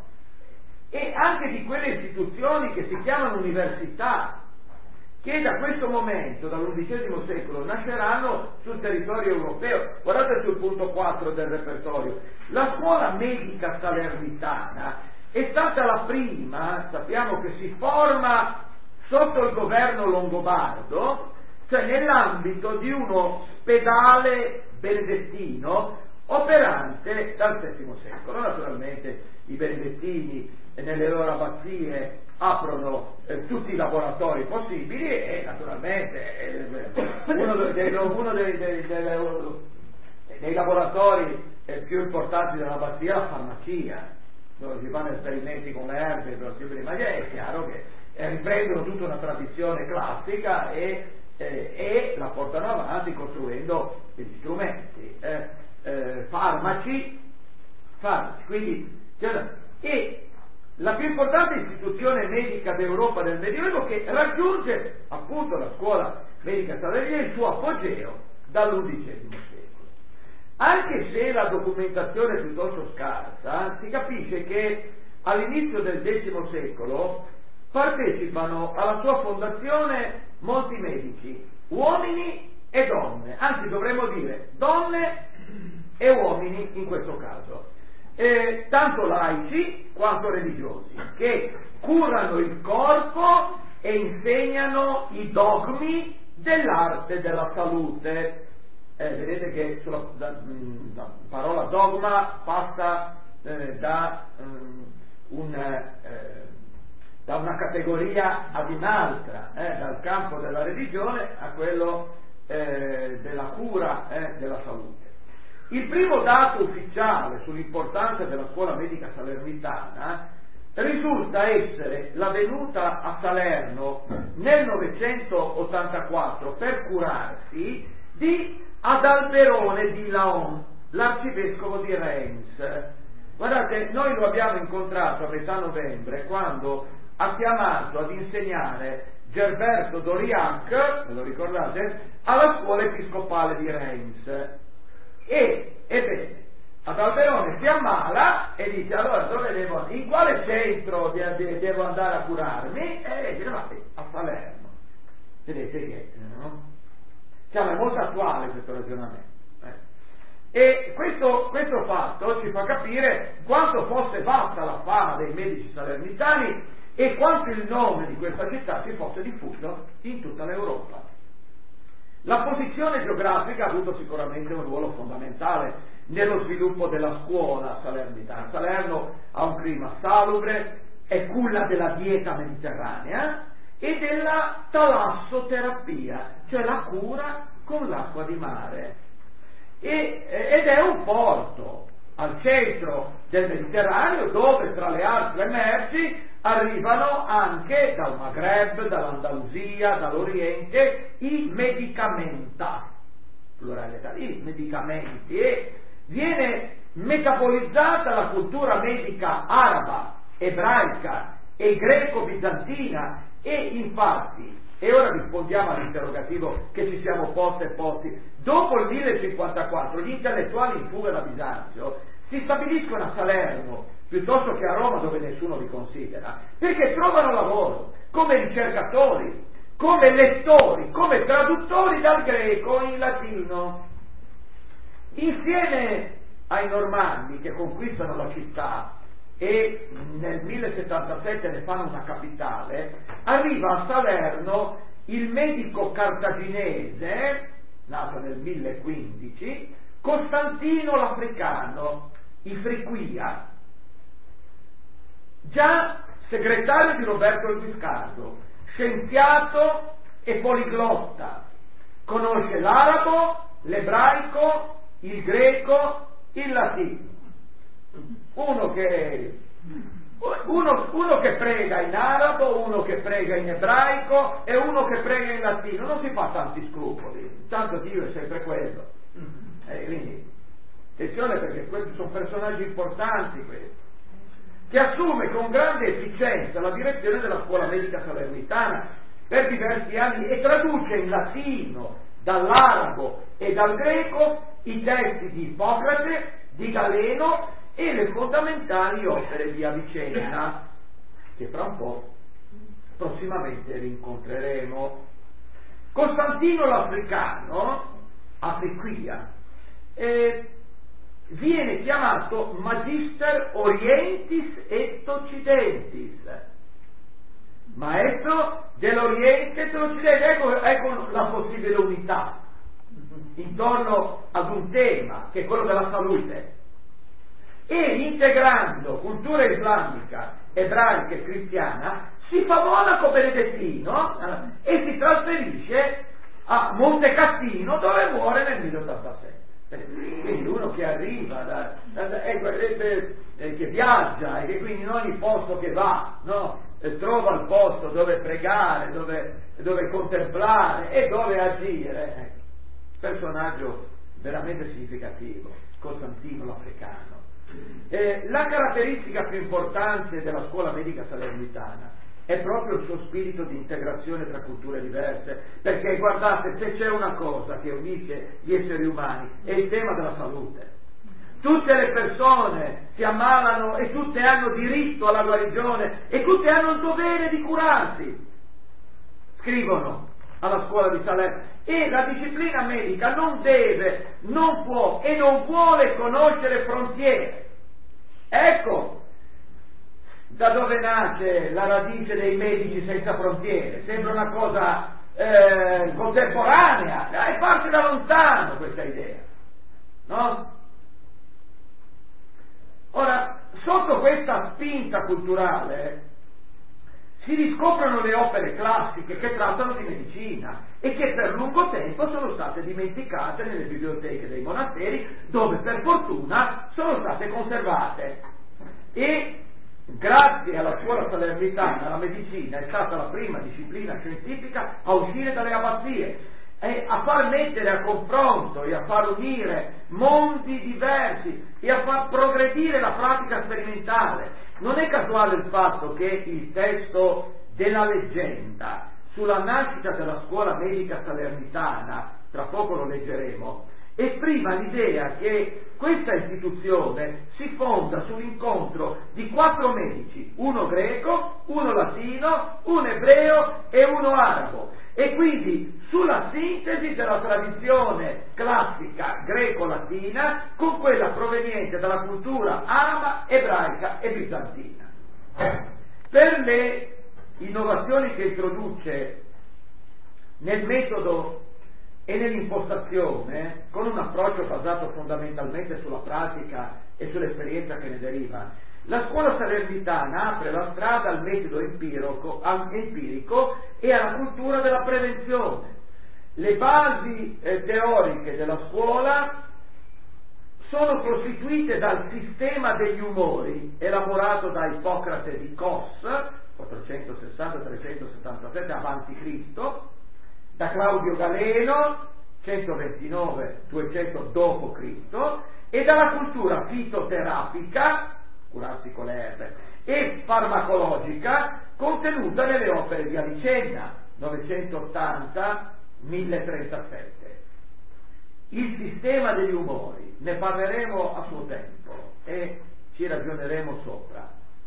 E anche di quelle istituzioni che si chiamano università, che da questo momento, dall'undicesimo secolo, nasceranno sul territorio europeo. Guardate sul punto quattro del repertorio. La scuola medica salernitana è stata la prima, sappiamo che si forma sotto il governo longobardo, cioè nell'ambito di uno ospedale benedettino operante dal settimo secolo. Naturalmente i benedettini nelle loro abbazie aprono eh, tutti i laboratori possibili e naturalmente eh, uno, dei, uno dei, dei, dei, dei laboratori eh, più importanti dell'abbazia è la farmacia, dove si fanno esperimenti con le erbe, ma è chiaro che eh, riprendono tutta una tradizione classica e, eh, e la portano avanti costruendo degli strumenti, eh, eh, farmaci, farmaci, quindi cioè, e la più importante istituzione medica d'Europa del Medioevo, che raggiunge appunto la scuola medica salernitana il suo apogeo dall'undicesimo secolo. Anche se la documentazione è piuttosto scarsa, si capisce che all'inizio del decimo secolo partecipano alla sua fondazione molti medici, uomini e donne, anzi dovremmo dire donne e uomini in questo caso. Eh, tanto laici quanto religiosi, che curano il corpo e insegnano i dogmi dell'arte della salute. Eh, vedete che sulla da, mh, la parola dogma passa eh, da, mh, un, eh, da una categoria ad un'altra, eh, dal campo della religione a quello eh, della cura eh, della salute. Il primo dato ufficiale sull'importanza della scuola medica salernitana risulta essere la venuta a Salerno nel novecentottantaquattro per curarsi di Adalberone di Laon, l'arcivescovo di Reims. Guardate, noi lo abbiamo incontrato a metà novembre quando ha chiamato ad insegnare Gerberto d'Aurillac, ve lo ricordate, alla scuola episcopale di Reims. E, ebbene, Adalberone si ammala e dice: allora dove devo andare? In quale centro de- de- devo andare a curarmi? E dice: ma a Salerno. Vedete che no? Diciamo, è molto attuale questo ragionamento. Eh. E questo, questo fatto ci fa capire quanto fosse vasta la fama dei medici salernitani e quanto il nome di questa città si fosse diffuso in tutta l'Europa. La posizione geografica ha avuto sicuramente un ruolo fondamentale nello sviluppo della scuola salernitana. Salerno ha un clima salubre, è culla della dieta mediterranea e della talassoterapia, cioè la cura con l'acqua di mare. E, ed è un porto al centro del Mediterraneo dove tra le altre merci arrivano anche dal Maghreb, dall'Andalusia, dall'Oriente i medicamenta, pluralità, i medicamenti, e viene metabolizzata la cultura medica araba, ebraica e greco-bizantina e infatti, e ora rispondiamo all'interrogativo che ci siamo posti e posti, dopo il millecinquantaquattro gli intellettuali in fuga da Bisanzio si stabiliscono a Salerno piuttosto che a Roma dove nessuno li considera, perché trovano lavoro come ricercatori, come lettori, come traduttori dal greco in latino. Insieme ai Normanni che conquistano la città e nel millesettantasette ne fanno una capitale, arriva a Salerno il medico cartaginese, nato nel millequindici, Costantino l'Africano, i Friquia, già segretario di Roberto Guiscardo, scienziato e poliglotta, conosce l'arabo, l'ebraico, il greco, il latino. Uno che Uno, uno che prega in arabo, uno che prega in ebraico e uno che prega in latino, non si fa tanti scrupoli, tanto Dio è sempre quello. Eh, quindi, attenzione, perché questi sono personaggi importanti, questi, che assume con grande efficienza la direzione della scuola medica salernitana per diversi anni e traduce in latino, dall'arabo e dal greco, i testi di Ippocrate, di Galeno e le fondamentali opere di Avicenna, che fra un po' prossimamente rincontreremo. Costantino l'Africano, Afriquia, eh, viene chiamato Magister Orientis et Occidentis, maestro dell'Oriente e dell'Occidente. Ecco, ecco la possibile unità intorno ad un tema che è quello della salute, e integrando cultura islamica, ebraica e cristiana si fa monaco benedettino eh, e si trasferisce a Montecassino, dove muore nel milleottantasette. Quindi uno che arriva da, da, da, eh, eh, che viaggia e che quindi in ogni posto che va, no, eh, trova il posto dove pregare, dove, dove contemplare e dove agire. Eh. Personaggio veramente significativo, Costantino l'Africano. Eh, la caratteristica più importante della scuola medica salernitana è proprio il suo spirito di integrazione tra culture diverse, perché guardate, se c'è una cosa che unisce gli esseri umani è il tema della salute. Tutte le persone si ammalano e tutte hanno diritto alla guarigione e tutte hanno il dovere di curarsi, scrivono alla scuola di Salerno, e la disciplina medica non deve, non può e non vuole conoscere frontiere. Ecco da dove nasce la radice dei medici senza frontiere. Sembra una cosa eh, contemporanea, è parte da lontano questa idea, no? Ora, sotto questa spinta culturale si riscoprono le opere classiche che trattano di medicina e che per lungo tempo sono state dimenticate nelle biblioteche dei monasteri, dove per fortuna sono state conservate. E grazie alla scuola salernitana la medicina è stata la prima disciplina scientifica a uscire dalle abbazie, e a far mettere a confronto e a far unire mondi diversi e a far progredire la pratica sperimentale. Non è casuale il fatto che il testo della leggenda sulla nascita della scuola medica salernitana, tra poco lo leggeremo, esprima l'idea che questa istituzione si fonda sull'incontro di quattro medici, uno greco, uno latino, uno ebreo e uno arabo, e quindi sulla sintesi della tradizione classica greco-latina con quella proveniente dalla cultura araba, ebraica e bizantina. Per le innovazioni che introduce nel metodo e nell'impostazione, con un approccio basato fondamentalmente sulla pratica e sull'esperienza che ne deriva, la scuola salernitana apre la strada al metodo empirico, empirico e alla cultura della prevenzione. Le basi eh, teoriche della scuola sono costituite dal sistema degli umori elaborato da Ippocrate di Cos, quattrocentosessanta trecentosettantasette avanti Cristo, da Claudio Galeno, centoventinove duecento dopo Cristo, e dalla cultura fitoterapica, curarsi con le erbe, e farmacologica contenuta nelle opere di Avicenna, novecentottanta milletrentasette. Il sistema degli umori, ne parleremo a suo tempo e ci ragioneremo sopra.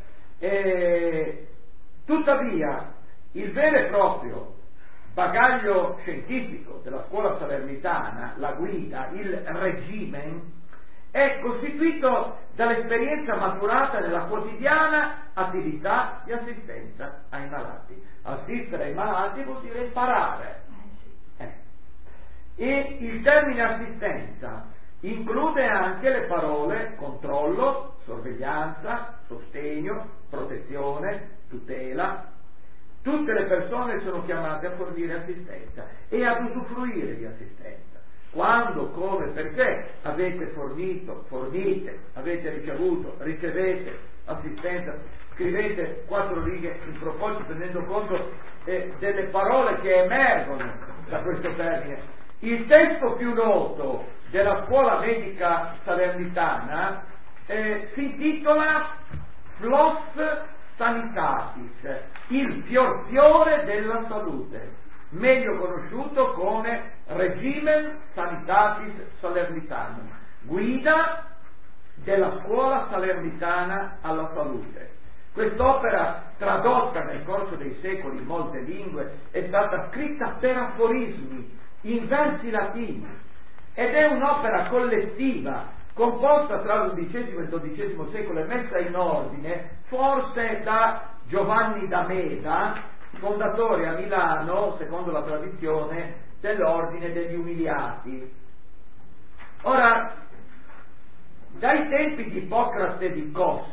E, tuttavia, il vero e proprio bagaglio scientifico della scuola salernitana, la guida, il regimen, è costituito dall'esperienza maturata nella quotidiana attività di assistenza ai malati. Assistere ai malati vuol dire imparare. Eh. E il termine assistenza include anche le parole controllo, sorveglianza, sostegno, protezione, tutela. Tutte le persone sono chiamate a fornire assistenza e ad usufruire di assistenza. Quando, come, perché avete fornito, fornite, avete ricevuto, ricevete assistenza, scrivete quattro righe in proposito tenendo conto eh, delle parole che emergono da questo termine. Il testo più noto della scuola medica salernitana eh, si intitola Flos Sanitatis, il fiorfiore della salute, meglio conosciuto come Regimen Sanitatis Salernitanum, guida della scuola salernitana alla salute. Quest'opera, tradotta nel corso dei secoli in molte lingue, è stata scritta per aforismi, in versi latini, ed è un'opera collettiva, composta tra l'undicesimo e il dodicesimo secolo e messa in ordine, forse da Giovanni da Meda, fondatore a Milano, secondo la tradizione, dell'ordine degli umiliati. Ora, dai tempi di Ippocrate di Cos,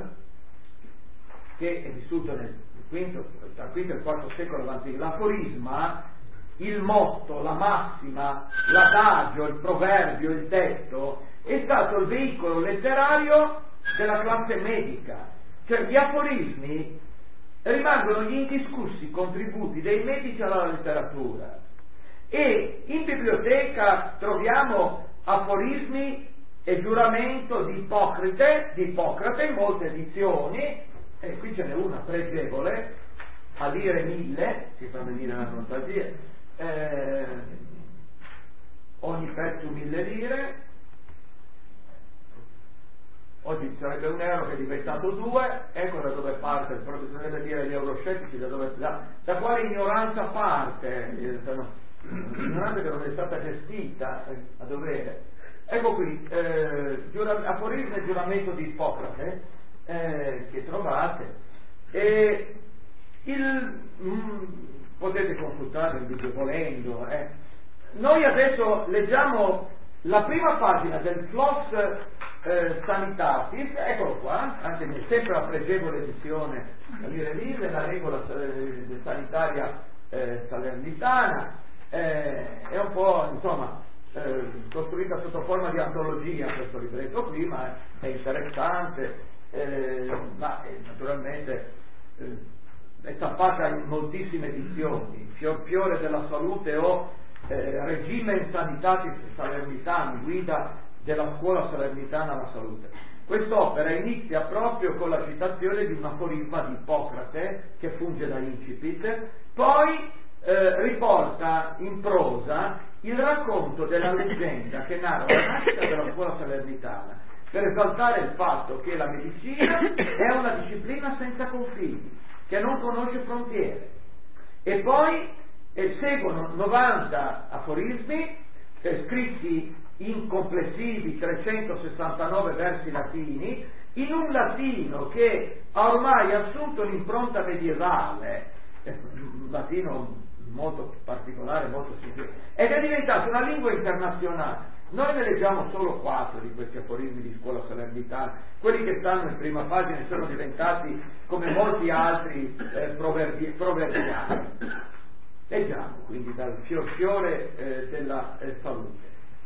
che è vissuto nel quinto, tra il quinto e il quarto secolo avanti, l'aforisma, il motto, la massima, l'adagio, il proverbio, il detto, è stato il veicolo letterario della classe medica. Cioè gli aforismi rimangono gli indiscussi contributi dei medici alla letteratura, e in biblioteca troviamo aforismi e giuramento di Ippocrate, di Ippocrate in molte edizioni, e qui ce n'è una pregevole, a lire mille, si fa venire la nostalgia, eh, ogni pezzo mille lire. Oggi sarebbe un euro che è diventato due, ecco da dove parte, bisognerebbe dire gli euroscettici, da, dove, da, da quale ignoranza parte, l'ignoranza che non è stata gestita eh, a dovere. Ecco qui, eh, giura, aforismo e giuramento di Ippocrate, eh, che trovate, e il, mh, potete consultare il video volendo. Eh. Noi adesso leggiamo la prima pagina del Flos eh, Sanitatis, eccolo qua, anche nel, sempre la pregevole edizione da Lire Mille, la regola eh, sanitaria eh, salernitana, eh, è un po', insomma, eh, costruita sotto forma di antologia questo libretto qui, ma è interessante, eh, ma eh, naturalmente eh, è tappata in moltissime edizioni, Fiorfiore della salute o eh, Regimen Sanitatis Salernitanum, guida della scuola salernitana alla salute. Quest'opera inizia proprio con la citazione di un aforisma di Ippocrate che funge da incipit, poi eh, riporta in prosa il racconto della leggenda che narra la nascita della scuola salernitana, per esaltare il fatto che la medicina è una disciplina senza confini, che non conosce frontiere. E poi eh, seguono novanta aforismi eh, scritti in complessivi trecentosessantanove versi latini, in un latino che ha ormai assunto un'impronta medievale, un latino molto particolare, molto semplice, ed è diventata una lingua internazionale. Noi ne leggiamo solo quattro di questi aforismi di scuola salernitana, quelli che stanno in prima pagina sono diventati, come molti altri, eh, proverbi, proverbiali. Leggiamo quindi dal fiorfiore eh, della eh, salute.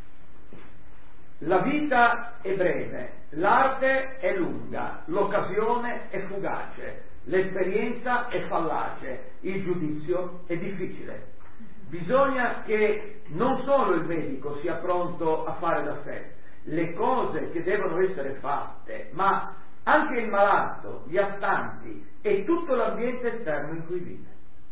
La vita è breve, l'arte è lunga, l'occasione è fugace, l'esperienza è fallace, il giudizio è difficile. Bisogna che non solo il medico sia pronto a fare da sé le cose che devono essere fatte, ma anche il malato, gli astanti e tutto l'ambiente esterno in cui vive.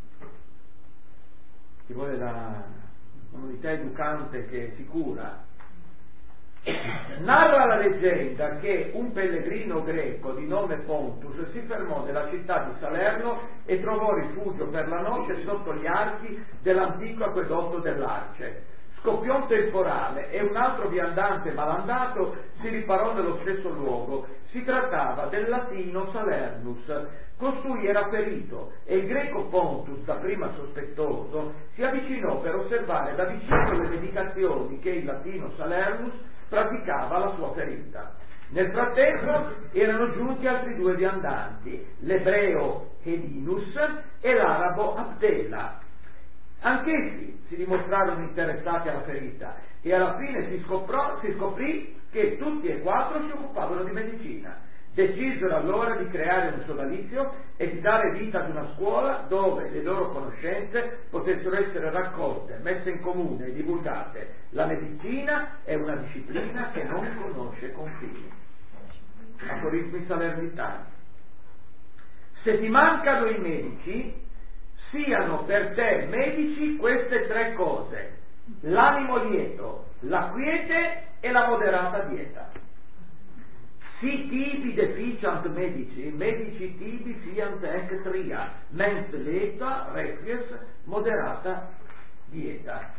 Ci vuole la comunità educante che si cura. Narra la leggenda che un pellegrino greco di nome Pontus si fermò nella città di Salerno e trovò rifugio per la notte sotto gli archi dell'antico acquedotto dell'Arce. Scoppiò un temporale e un altro viandante malandato si riparò nello stesso luogo. Si trattava del latino Salernus. Costui era ferito e il greco Pontus, dapprima sospettoso, si avvicinò per osservare da vicino le medicazioni che il latino Salernus praticava la sua ferita. Nel frattempo erano giunti altri due viandanti, l'ebreo Helinus e l'arabo Abdella. Anch'essi si dimostrarono interessati alla ferita e alla fine si, scoprò, si scoprì che tutti e quattro si occupavano di medicina. Decisero allora di creare un sodalizio e di dare vita ad una scuola dove le loro conoscenze potessero essere raccolte, messe in comune e divulgate. La medicina è una disciplina che non conosce confini. Aforismi salernitani. Se ti mancano i medici, siano per te medici queste tre cose: l'animo lieto, la quiete e la moderata dieta. Si tibi deficiant medici, medici tibi fiant ec tria, mens leta requies moderata dieta.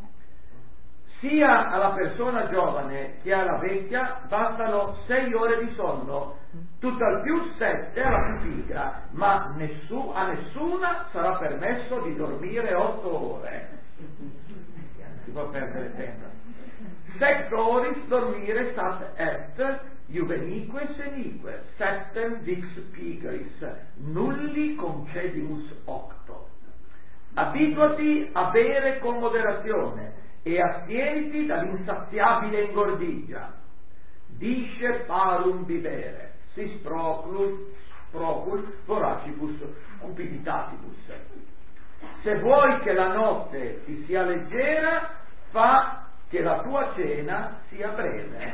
Sia alla persona giovane che alla vecchia bastano sei ore di sonno, tutt'al più sette alla più pigra, ma nessu, a nessuna sarà permesso di dormire otto ore. Si può perdere tempo. Sectoris dormire sat est, juvenique senique, septem vix pigris, nulli concedimus octo. Abituati a bere con moderazione e astieniti dall'insaziabile ingordigia. Disce parum bibere, sis procul, procul voracibus cupiditatibus. Se vuoi che la notte ti sia leggera, fa che la tua cena sia breve.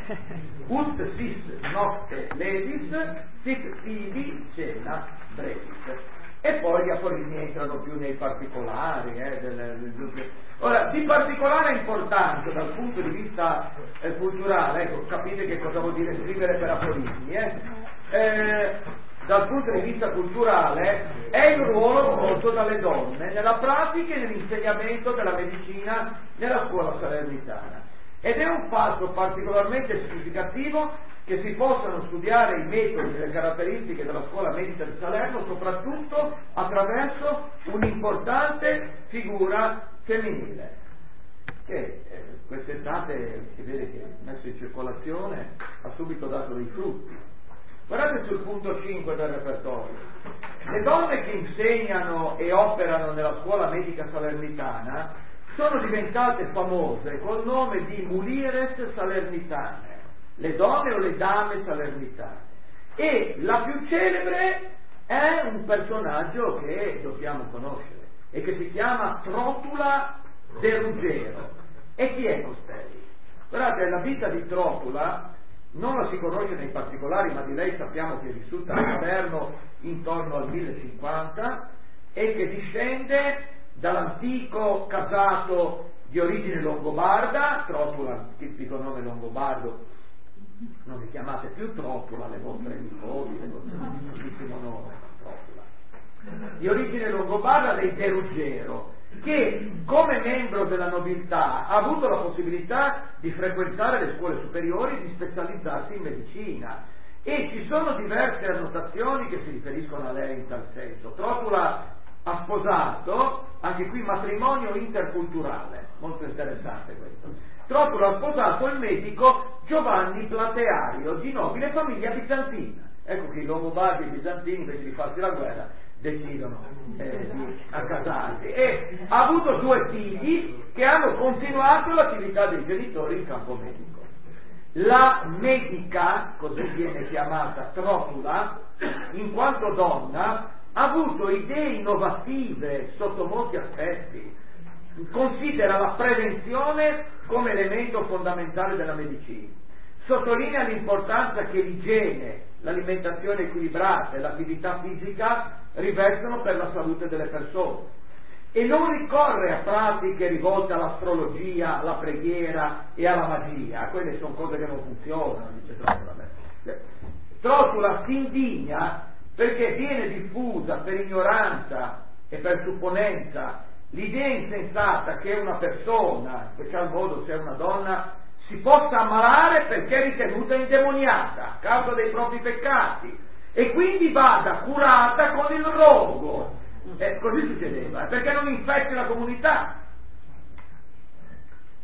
Ut sis nocte levis, sic tibi cena brevis. E poi gli aforismi entrano più nei particolari. Eh, del, del, ora, di particolare importanza dal punto di vista eh, culturale, ecco, capite che cosa vuol dire scrivere per aforismi, eh? Eh, dal punto di vista culturale è il ruolo svolto dalle donne nella pratica e nell'insegnamento della medicina nella scuola salernitana. Ed è un fatto particolarmente significativo che si possano studiare i metodi e le caratteristiche della scuola medica di Salerno, soprattutto attraverso un'importante figura femminile, che eh, quest'estate si vede che messo in circolazione ha subito dato dei frutti. Guardate sul punto cinque del repertorio. Le donne che insegnano e operano nella scuola medica salernitana sono diventate famose col nome di mulieres salernitane, le donne o le dame salernitane, e la più celebre è un personaggio che dobbiamo conoscere e che si chiama Trotula de Ruggero. E chi è costei? Guardate, la vita di Trotula non la si conosce nei particolari, ma di lei sappiamo che è vissuta a Salerno intorno al millecinquanta e che discende dall'antico casato di origine longobarda. Trotula, tipico nome longobardo, non vi chiamate più Trotula, le vostre nipoti, le vostre bellissimo nome, Trotula, di origine longobarda dei De Ruggero, che come membro della nobiltà ha avuto la possibilità di frequentare le scuole superiori e di specializzarsi in medicina, e ci sono diverse annotazioni che si riferiscono a lei in tal senso. Trotula ha sposato, anche qui matrimonio interculturale, molto interessante questo. Trotula ha sposato il medico Giovanni Plateario, di nobile famiglia bizantina. Ecco che i longobardi e i bizantini, invece di farsi la guerra, decidono eh, di accasarsi, e ha avuto due figli che hanno continuato l'attività dei genitori in campo medico. La medica, così viene chiamata Trotula, in quanto donna, ha avuto idee innovative sotto molti aspetti. Considera la prevenzione come elemento fondamentale della medicina, sottolinea l'importanza che l'igiene, l'alimentazione equilibrata e l'attività fisica rivestono per la salute delle persone, e non ricorre a pratiche rivolte all'astrologia, alla preghiera e alla magia. Quelle sono cose che non funzionano, dice Trotula. Trotula si indigna perché viene diffusa per ignoranza e per supponenza l'idea insensata che una persona, in special modo se è una donna, si possa ammalare perché è ritenuta indemoniata a causa dei propri peccati e quindi vada curata con il rogo. Eh, così succedeva, perché non infetti la comunità.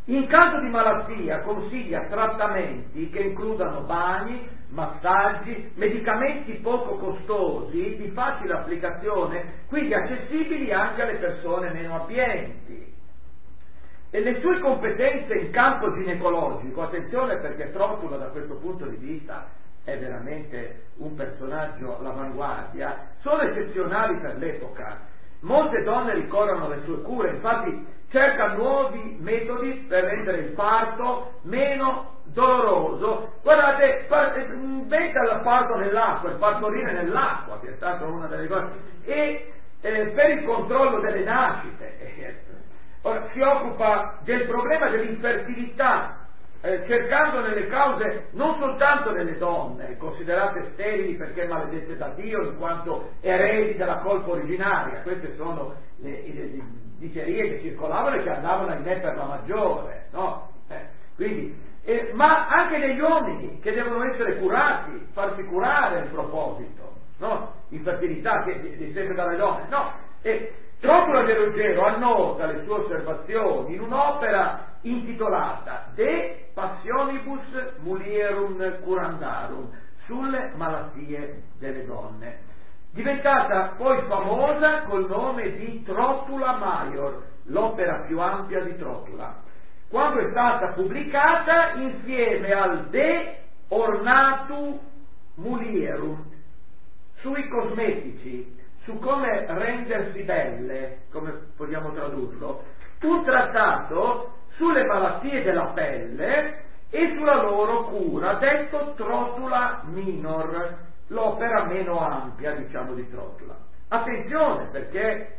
In caso di malattia consiglia trattamenti che includano bagni, massaggi, medicamenti poco costosi, di facile applicazione, quindi accessibili anche alle persone meno abbienti. E le sue competenze in campo ginecologico, attenzione perché Trotula da questo punto di vista è veramente un personaggio all'avanguardia, sono eccezionali per l'epoca. Molte donne ricorrono alle sue cure, infatti cerca nuovi metodi per rendere il parto meno doloroso. Guardate, inventa il parto nell'acqua, il partorire nell'acqua, che è stata una delle cose, e eh, per il controllo delle nascite. Ora, si occupa del problema dell'infertilità, eh, cercando nelle cause non soltanto delle donne, considerate sterili perché maledette da Dio in quanto eredi della colpa originaria. Queste sono le, le, le dicerie che circolavano e che andavano ahimè per la maggiore, no? Eh, quindi, eh, ma anche degli uomini che devono essere curati, farsi curare in proposito, no? Infertilità che è sempre dalle donne, no? E Trotula de Ruggero annota le sue osservazioni in un'opera intitolata De Passionibus Mulierum Curandarum, sulle malattie delle donne, diventata poi famosa col nome di Trotula Maior, l'opera più ampia di Trotula, quando è stata pubblicata insieme al De Ornatu Mulierum, sui cosmetici, su come rendersi belle, come possiamo tradurlo, un trattato sulle malattie della pelle e sulla loro cura, detto Trotula Minor, l'opera meno ampia, diciamo, di Trotula. Attenzione, perché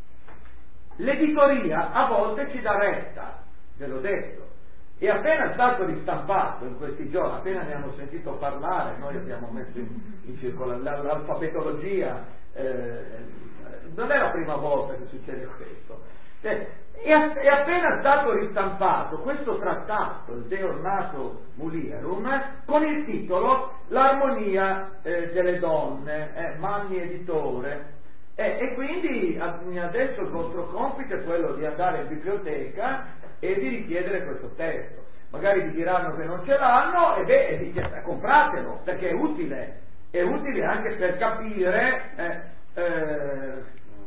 l'editoria a volte ci dà retta, ve l'ho detto, e appena è stato ristampato in questi giorni, appena ne hanno sentito parlare, noi abbiamo messo in, in circolazione l'alfabetologia. Eh, non è la prima volta che succede questo. Eh, è, è appena stato ristampato questo trattato, il De Ornato Mulierum, con il titolo L'armonia eh, delle donne, eh, Manni editore, eh, e quindi adesso il vostro compito è quello di andare in biblioteca e di richiedere questo testo. Magari vi diranno che non ce l'hanno, e beh, e dite, compratelo, perché è utile. È utile anche per capire eh, eh,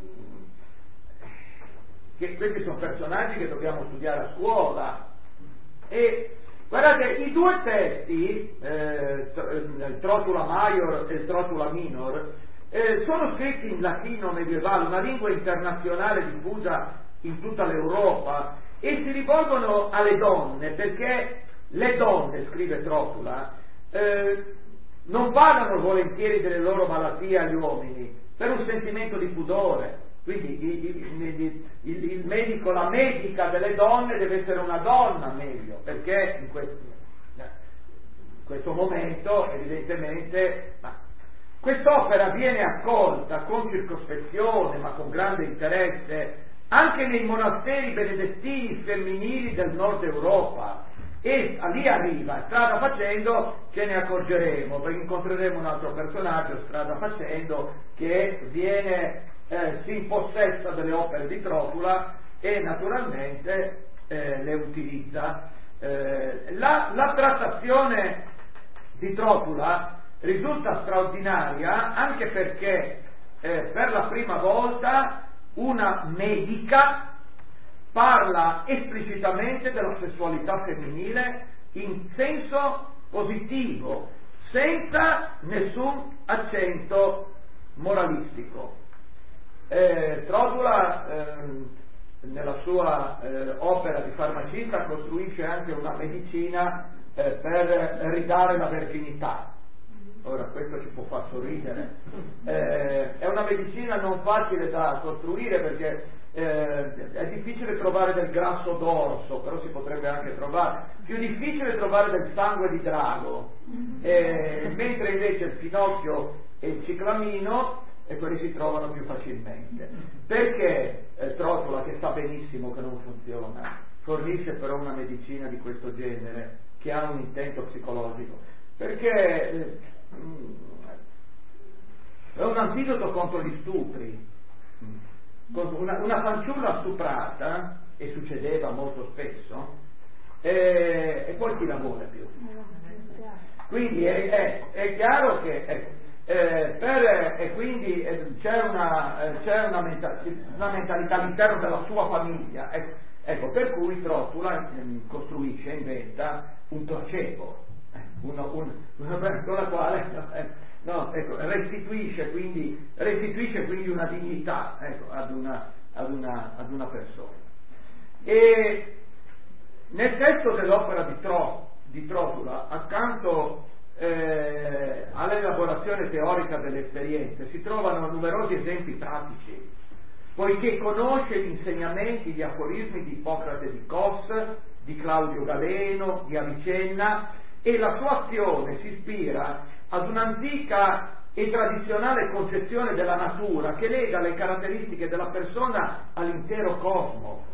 che questi sono personaggi che dobbiamo studiare a scuola. E guardate, i due testi, eh, il Trotula Maior e il Trotula Minor, eh, sono scritti in latino medievale, una lingua internazionale diffusa in tutta l'Europa, e si rivolgono alle donne, perché le donne, scrive Trotula, eh, non parlano volentieri delle loro malattie agli uomini per un sentimento di pudore. Quindi il, il, il, il medico, la medica delle donne deve essere una donna, meglio, perché in questo, in questo momento evidentemente ma quest'opera viene accolta con circospezione ma con grande interesse anche nei monasteri benedettini femminili del nord Europa. E lì arriva, strada facendo ce ne accorgeremo, perché incontreremo un altro personaggio strada facendo che viene, eh, si impossessa delle opere di Trotula e naturalmente eh, le utilizza. Eh, la, la trattazione di Trotula risulta straordinaria anche perché eh, per la prima volta una medica parla esplicitamente della sessualità femminile in senso positivo, senza nessun accento moralistico. Eh, Trotula eh, nella sua eh, opera di farmacista costruisce anche una medicina eh, per ridare la verginità. Ora questo ci può far sorridere, eh, è una medicina non facile da costruire perché eh, è difficile trovare del grasso d'orso, però si potrebbe anche trovare, più difficile trovare del sangue di drago, eh, mentre invece il finocchio e il ciclamino e quelli si trovano più facilmente. Perché eh, Trotula, che sa benissimo che non funziona, fornisce però una medicina di questo genere che ha un intento psicologico? Perché eh, è un antidoto contro gli stupri. Una, una fanciulla stuprata, e succedeva molto spesso, e, e poi chi la vuole più? Quindi è, è, è chiaro che ecco, eh, per, e quindi eh, c'è, una, eh, c'è una, menta, una mentalità all'interno della sua famiglia, ecco, ecco per cui Trotula eh, costruisce, inventa un torcebo, eh, uno, un, una con la quale eh, no, ecco, restituisce, quindi, restituisce quindi una dignità ecco, ad, una, ad, una, ad una persona. E nel testo dell'opera di, Tro, di Trotula, accanto eh, all'elaborazione teorica delle esperienze, si trovano numerosi esempi pratici, poiché conosce gli insegnamenti, gli aforismi di Ippocrate di Cos, di Claudio Galeno, di Avicenna, e la sua azione si ispira ad un'antica e tradizionale concezione della natura che lega le caratteristiche della persona all'intero cosmo.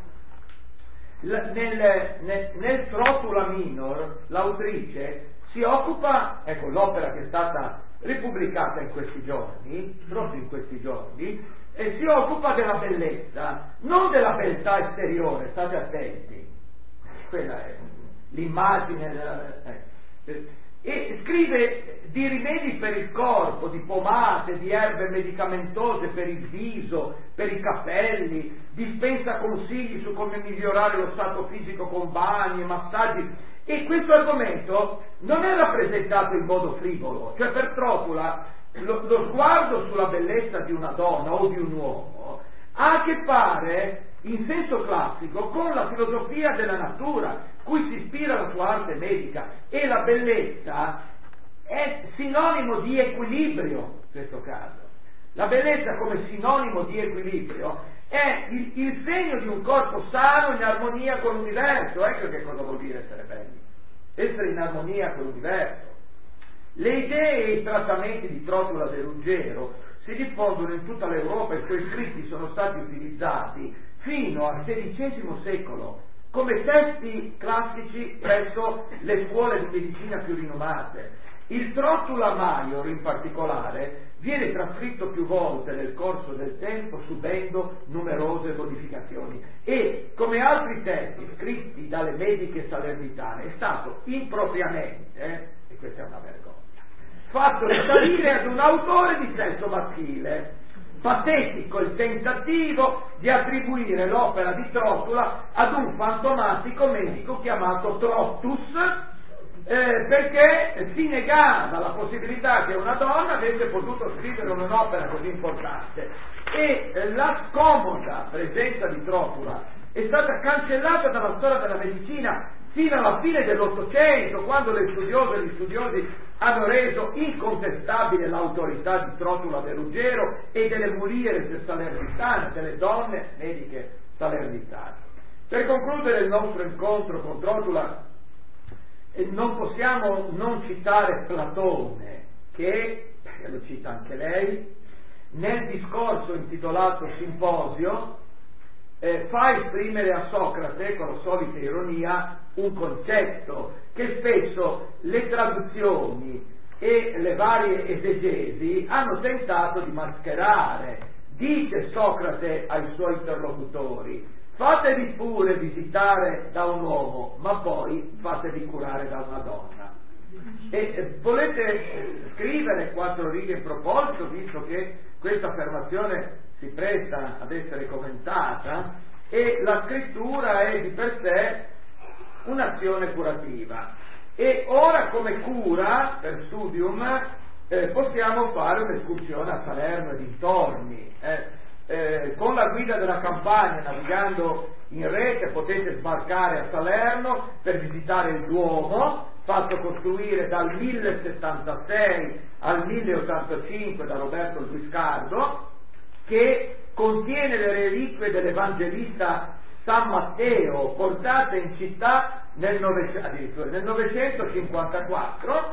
Nel, nel, nel Trotula Minor l'autrice si occupa, ecco l'opera che è stata ripubblicata in questi giorni, proprio in questi giorni, e si occupa della bellezza, non della beltà esteriore, state attenti, quella è l'immagine della, eh, e scrive di rimedi per il corpo, di pomate, di erbe medicamentose per il viso, per i capelli, dispensa consigli su come migliorare lo stato fisico con bagni, massaggi, e questo argomento non è rappresentato in modo frivolo, cioè per Trotula lo, lo sguardo sulla bellezza di una donna o di un uomo ha a che fare in senso classico con la filosofia della natura cui si ispira la sua arte medica, e la bellezza è sinonimo di equilibrio in questo caso. La bellezza come sinonimo di equilibrio è il, il segno di un corpo sano in armonia con l'universo. Ecco che cosa vuol dire essere belli, essere in armonia con l'universo. Le idee e i trattamenti di Trotula de Ruggero si diffondono in tutta l'Europa, e i suoi scritti sono stati utilizzati fino al sedicesimo secolo come testi classici presso le scuole di medicina più rinomate. Il Trotula Maior in particolare viene trascritto più volte nel corso del tempo, subendo numerose modificazioni, e come altri testi scritti dalle mediche salernitane è stato impropriamente, eh, e questa è una vergogna, fatto risalire ad un autore di sesso maschile. Patetico il tentativo di attribuire l'opera di Trotula ad un fantomatico medico chiamato Trottus, eh, perché si negava la possibilità che una donna avesse potuto scrivere un'opera così importante, e eh, la scomoda presenza di Trotula è stata cancellata dalla storia della medicina fino alla fine dell'Ottocento, quando le studiose e gli studiosi hanno reso incontestabile l'autorità di Trotula de Ruggero e delle mulieres salernitane, delle donne mediche salernitane. Per concludere il nostro incontro con Trotula, eh, non possiamo non citare Platone, che, e lo cita anche lei, nel discorso intitolato Simposio, eh, fa esprimere a Socrate, con la solita ironia, un concetto che spesso le traduzioni e le varie esegesi hanno tentato di mascherare. Dice Socrate ai suoi interlocutori: fatevi pure visitare da un uomo, ma poi fatevi curare da una donna. E eh, volete scrivere quattro righe in proposito, visto che questa affermazione si presta ad essere commentata, e la scrittura è di per sé un'azione curativa, e ora come cura per studium eh, possiamo fare un'escursione a Salerno e dintorni, eh, eh, con la guida della campagna, navigando in rete, potete sbarcare a Salerno per visitare il Duomo, fatto costruire dal millesettantasei al milleottantacinque da Roberto il Guiscardo, che contiene le reliquie dell'Evangelista San Matteo, portate in città nel, novecento, nel novecentocinquantaquattro,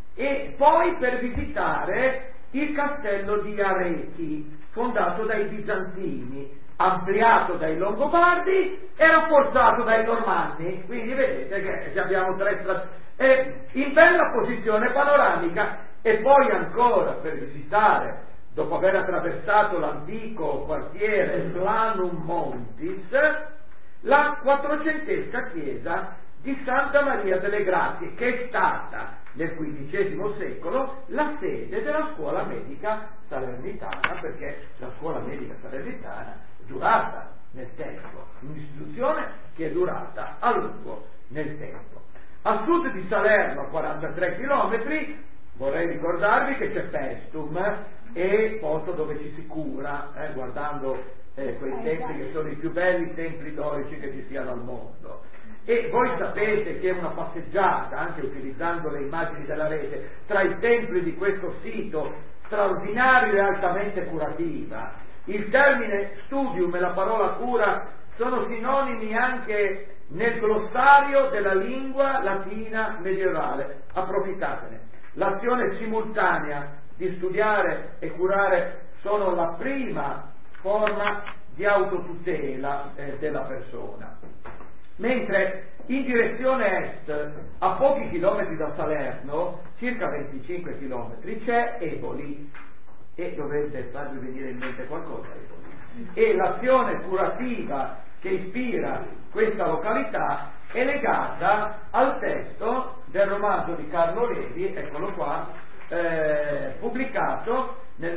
e poi per visitare il castello di Areti, fondato dai bizantini, ampliato dai Longobardi e rafforzato dai Normanni. Quindi vedete che abbiamo tre strati, eh, in bella posizione panoramica. E poi ancora per visitare, dopo aver attraversato l'antico quartiere Planum Montis, la quattrocentesca chiesa di Santa Maria delle Grazie, che è stata nel quindicesimo secolo la sede della scuola medica salernitana, perché la scuola medica salernitana è durata nel tempo, un'istituzione che è durata a lungo nel tempo. A sud di Salerno, a quarantatré chilometri, vorrei ricordarvi che c'è Pestum, e posto dove ci si cura, eh, guardando eh, quei templi che sono i più belli templi dorici che ci siano al mondo. E voi sapete che una passeggiata, anche utilizzando le immagini della rete, tra i templi di questo sito straordinario e altamente curativa, il termine studium e la parola cura sono sinonimi anche nel glossario della lingua latina medievale. Approfittatene. L'azione simultanea di studiare e curare sono la prima forma di autotutela eh, della persona. Mentre in direzione est, a pochi chilometri da Salerno, circa venticinque chilometri, c'è Eboli, e dovete farvi venire in mente qualcosa, Eboli. E l'azione curativa che ispira questa località è legata al testo del romanzo di Carlo Levi, eccolo qua, eh, pubblicato nel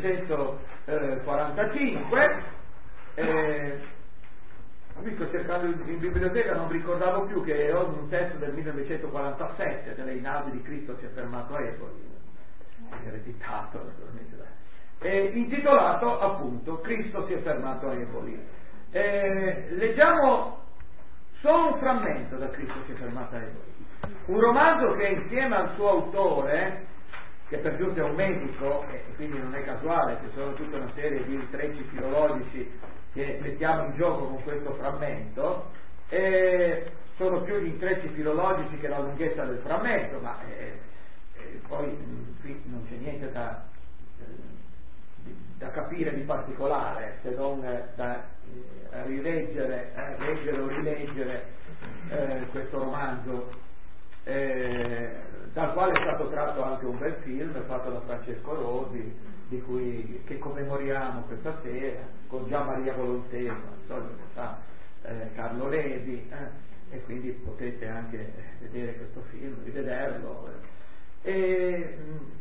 millenovecentoquarantacinque. Eh, qui sto cercando in biblioteca, non ricordavo più che ho un testo del millenovecentoquarantasette delle Einaudi di Cristo si è fermato a Eboli, ereditato naturalmente, eh, intitolato appunto Cristo si è fermato a Eboli. Eh, leggiamo solo un frammento da Cristo si è fermato a Eboli, un romanzo che insieme al suo autore, che per giunta è un medico, e quindi non è casuale che sono tutta una serie di intrecci filologici che mettiamo in gioco con questo frammento, e sono più gli intrecci filologici che la lunghezza del frammento, ma eh, eh, poi mh, qui non c'è niente da, eh, da capire di particolare, se non eh, da eh, rileggere, eh, leggere o rileggere eh, questo romanzo, eh, dal quale è stato tratto anche un bel film fatto da Francesco Rosi, di cui che commemoriamo questa sera, con Gian Maria Volonteno, al solito sta eh, Carlo Levi, eh, e quindi potete anche vedere questo film, rivederlo. Eh. E, mh,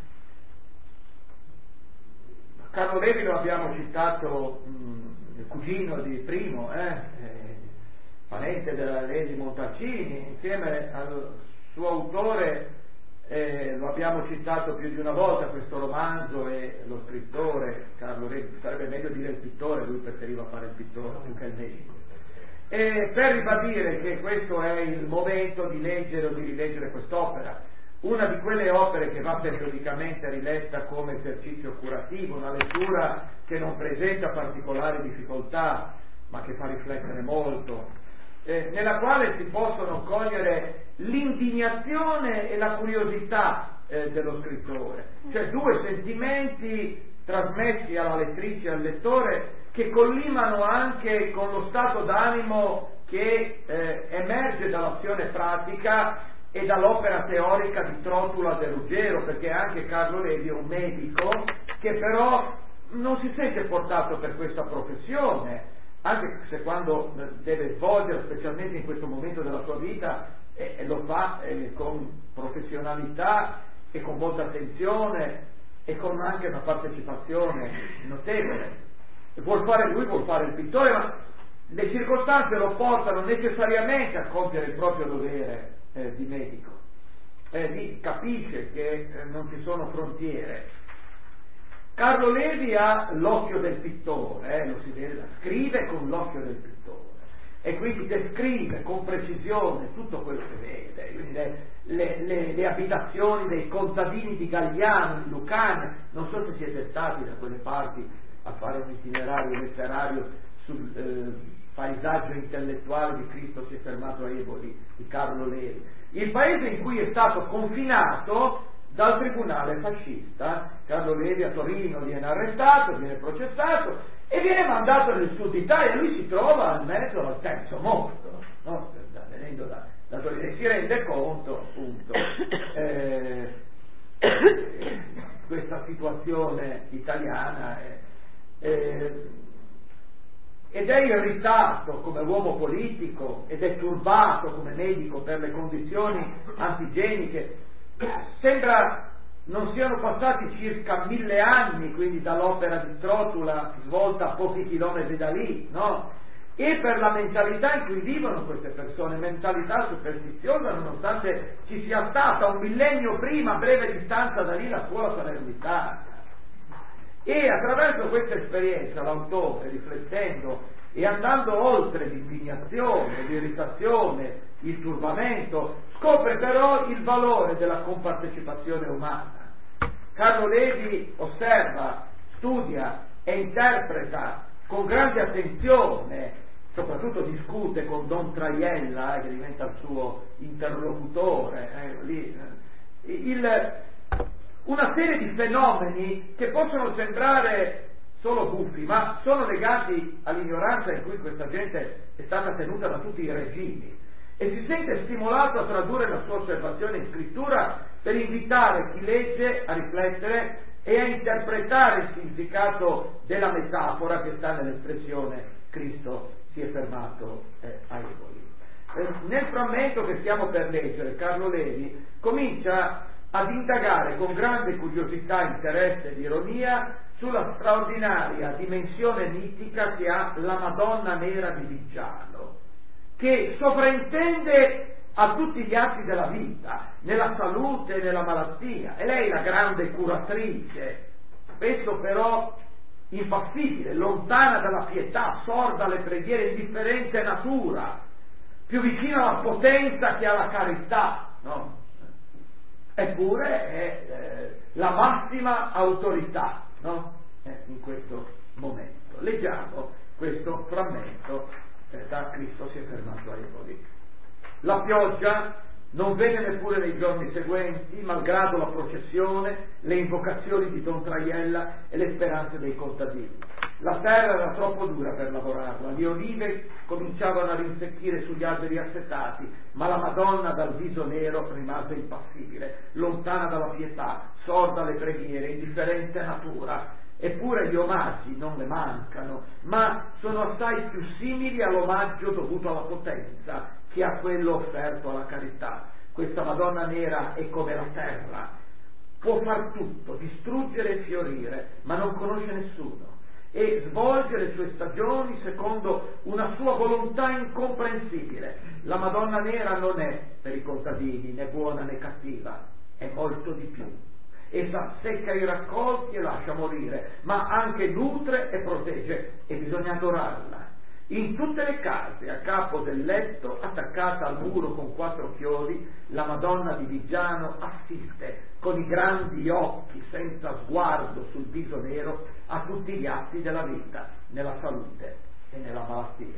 Carlo Levi lo abbiamo citato, mh, il cugino di Primo, eh, eh, parente della Levi Montalcini, insieme al suo autore. Eh, lo abbiamo citato più di una volta questo romanzo, e lo scrittore Carlo Levi, sarebbe meglio dire il pittore, lui preferiva fare il pittore più che il medico, e per ribadire che questo è il momento di leggere o di rileggere quest'opera, una di quelle opere che va periodicamente riletta come esercizio curativo, una lettura che non presenta particolari difficoltà ma che fa riflettere molto, eh, nella quale si possono cogliere l'indignazione e la curiosità eh, dello scrittore, cioè due sentimenti trasmessi alla lettrice e al lettore che collimano anche con lo stato d'animo che eh, emerge dall'azione pratica e dall'opera teorica di Trotula de Ruggero, perché anche Carlo Levi è un medico che però non si sente portato per questa professione, anche se quando deve svolgere, specialmente in questo momento della sua vita, e lo fa eh, con professionalità e con molta attenzione e con anche una partecipazione notevole. E vuol fare, lui vuol fare il pittore, ma le circostanze lo portano necessariamente a compiere il proprio dovere eh, di medico. Eh, lì capisce che eh, non ci sono frontiere. Carlo Levi ha l'occhio del pittore, eh, lo si vede, scrive con l'occhio del pittore, e quindi descrive con precisione tutto quello che vede, quindi le, le, le, le abitazioni dei contadini di Gagliano, in Lucania. Non so se siete stati da quelle parti a fare un itinerario letterario sul eh, paesaggio intellettuale di Cristo si è fermato a Eboli di Carlo Levi, il paese in cui è stato confinato dal tribunale fascista. Carlo Levi a Torino viene arrestato, viene processato e viene mandato nel sud Italia. Lui si trova in mezzo al terzo mondo, no? Venendo da, da Torino, e si rende conto appunto eh, eh, questa situazione italiana. Eh, eh, ed è irritato come uomo politico ed è turbato come medico per le condizioni antigeniche, sembra non siano passati circa mille anni, quindi dall'opera di Trotula svolta a pochi chilometri da lì, no? E per la mentalità in cui vivono queste persone, mentalità superstiziosa, nonostante ci sia stata un millennio prima, a breve distanza da lì, la scuola salernitana. E attraverso questa esperienza l'autore, riflettendo e andando oltre l'indignazione, l'irritazione, il turbamento, scopre però il valore della compartecipazione umana. Carlo Levi osserva, studia e interpreta con grande attenzione, soprattutto discute con Don Traiella, eh, che diventa il suo interlocutore, eh, lì, eh, il, una serie di fenomeni che possono sembrare solo buffi, ma sono legati all'ignoranza in cui questa gente è stata tenuta da tutti i regimi, e si sente stimolato a tradurre la sua osservazione in scrittura per invitare chi legge a riflettere e a interpretare il significato della metafora che sta nell'espressione Cristo si è fermato eh, a Eboli. Eh, nel frammento che stiamo per leggere, Carlo Levi comincia ad indagare con grande curiosità, interesse ed ironia sulla straordinaria dimensione mitica che ha la Madonna Nera di Viggiano, che sovrintende a tutti gli atti della vita, nella salute e nella malattia. E lei è la grande curatrice, spesso però impassibile, lontana dalla pietà, sorda alle preghiere, indifferente natura, più vicina alla potenza che alla carità, no? Eppure è eh, la massima autorità, no? eh, in questo momento. Leggiamo questo frammento eh, da Cristo si è fermato a Eboli. La pioggia non venne neppure nei giorni seguenti, malgrado la processione, le invocazioni di Don Traiella e le speranze dei contadini. La terra era troppo dura per lavorarla, le olive cominciavano a rinsecchire sugli alberi assetati, ma la Madonna dal viso nero rimase impassibile, lontana dalla pietà, sorda alle preghiere, indifferente natura. Eppure gli omaggi non le mancano, ma sono assai più simili all'omaggio dovuto alla potenza che a quello offerto alla carità. Questa Madonna Nera è come la terra, può far tutto, distruggere e fiorire, ma non conosce nessuno, e svolge le sue stagioni secondo una sua volontà incomprensibile. La Madonna Nera non è per i contadini né buona né cattiva, è molto di più. Essa secca i raccolti e lascia morire, ma anche nutre e protegge, e bisogna adorarla. In tutte le case, a capo del letto, attaccata al muro con quattro chiodi, la Madonna di Viggiano assiste con i grandi occhi, senza sguardo sul viso nero, a tutti gli atti della vita, nella salute e nella malattia.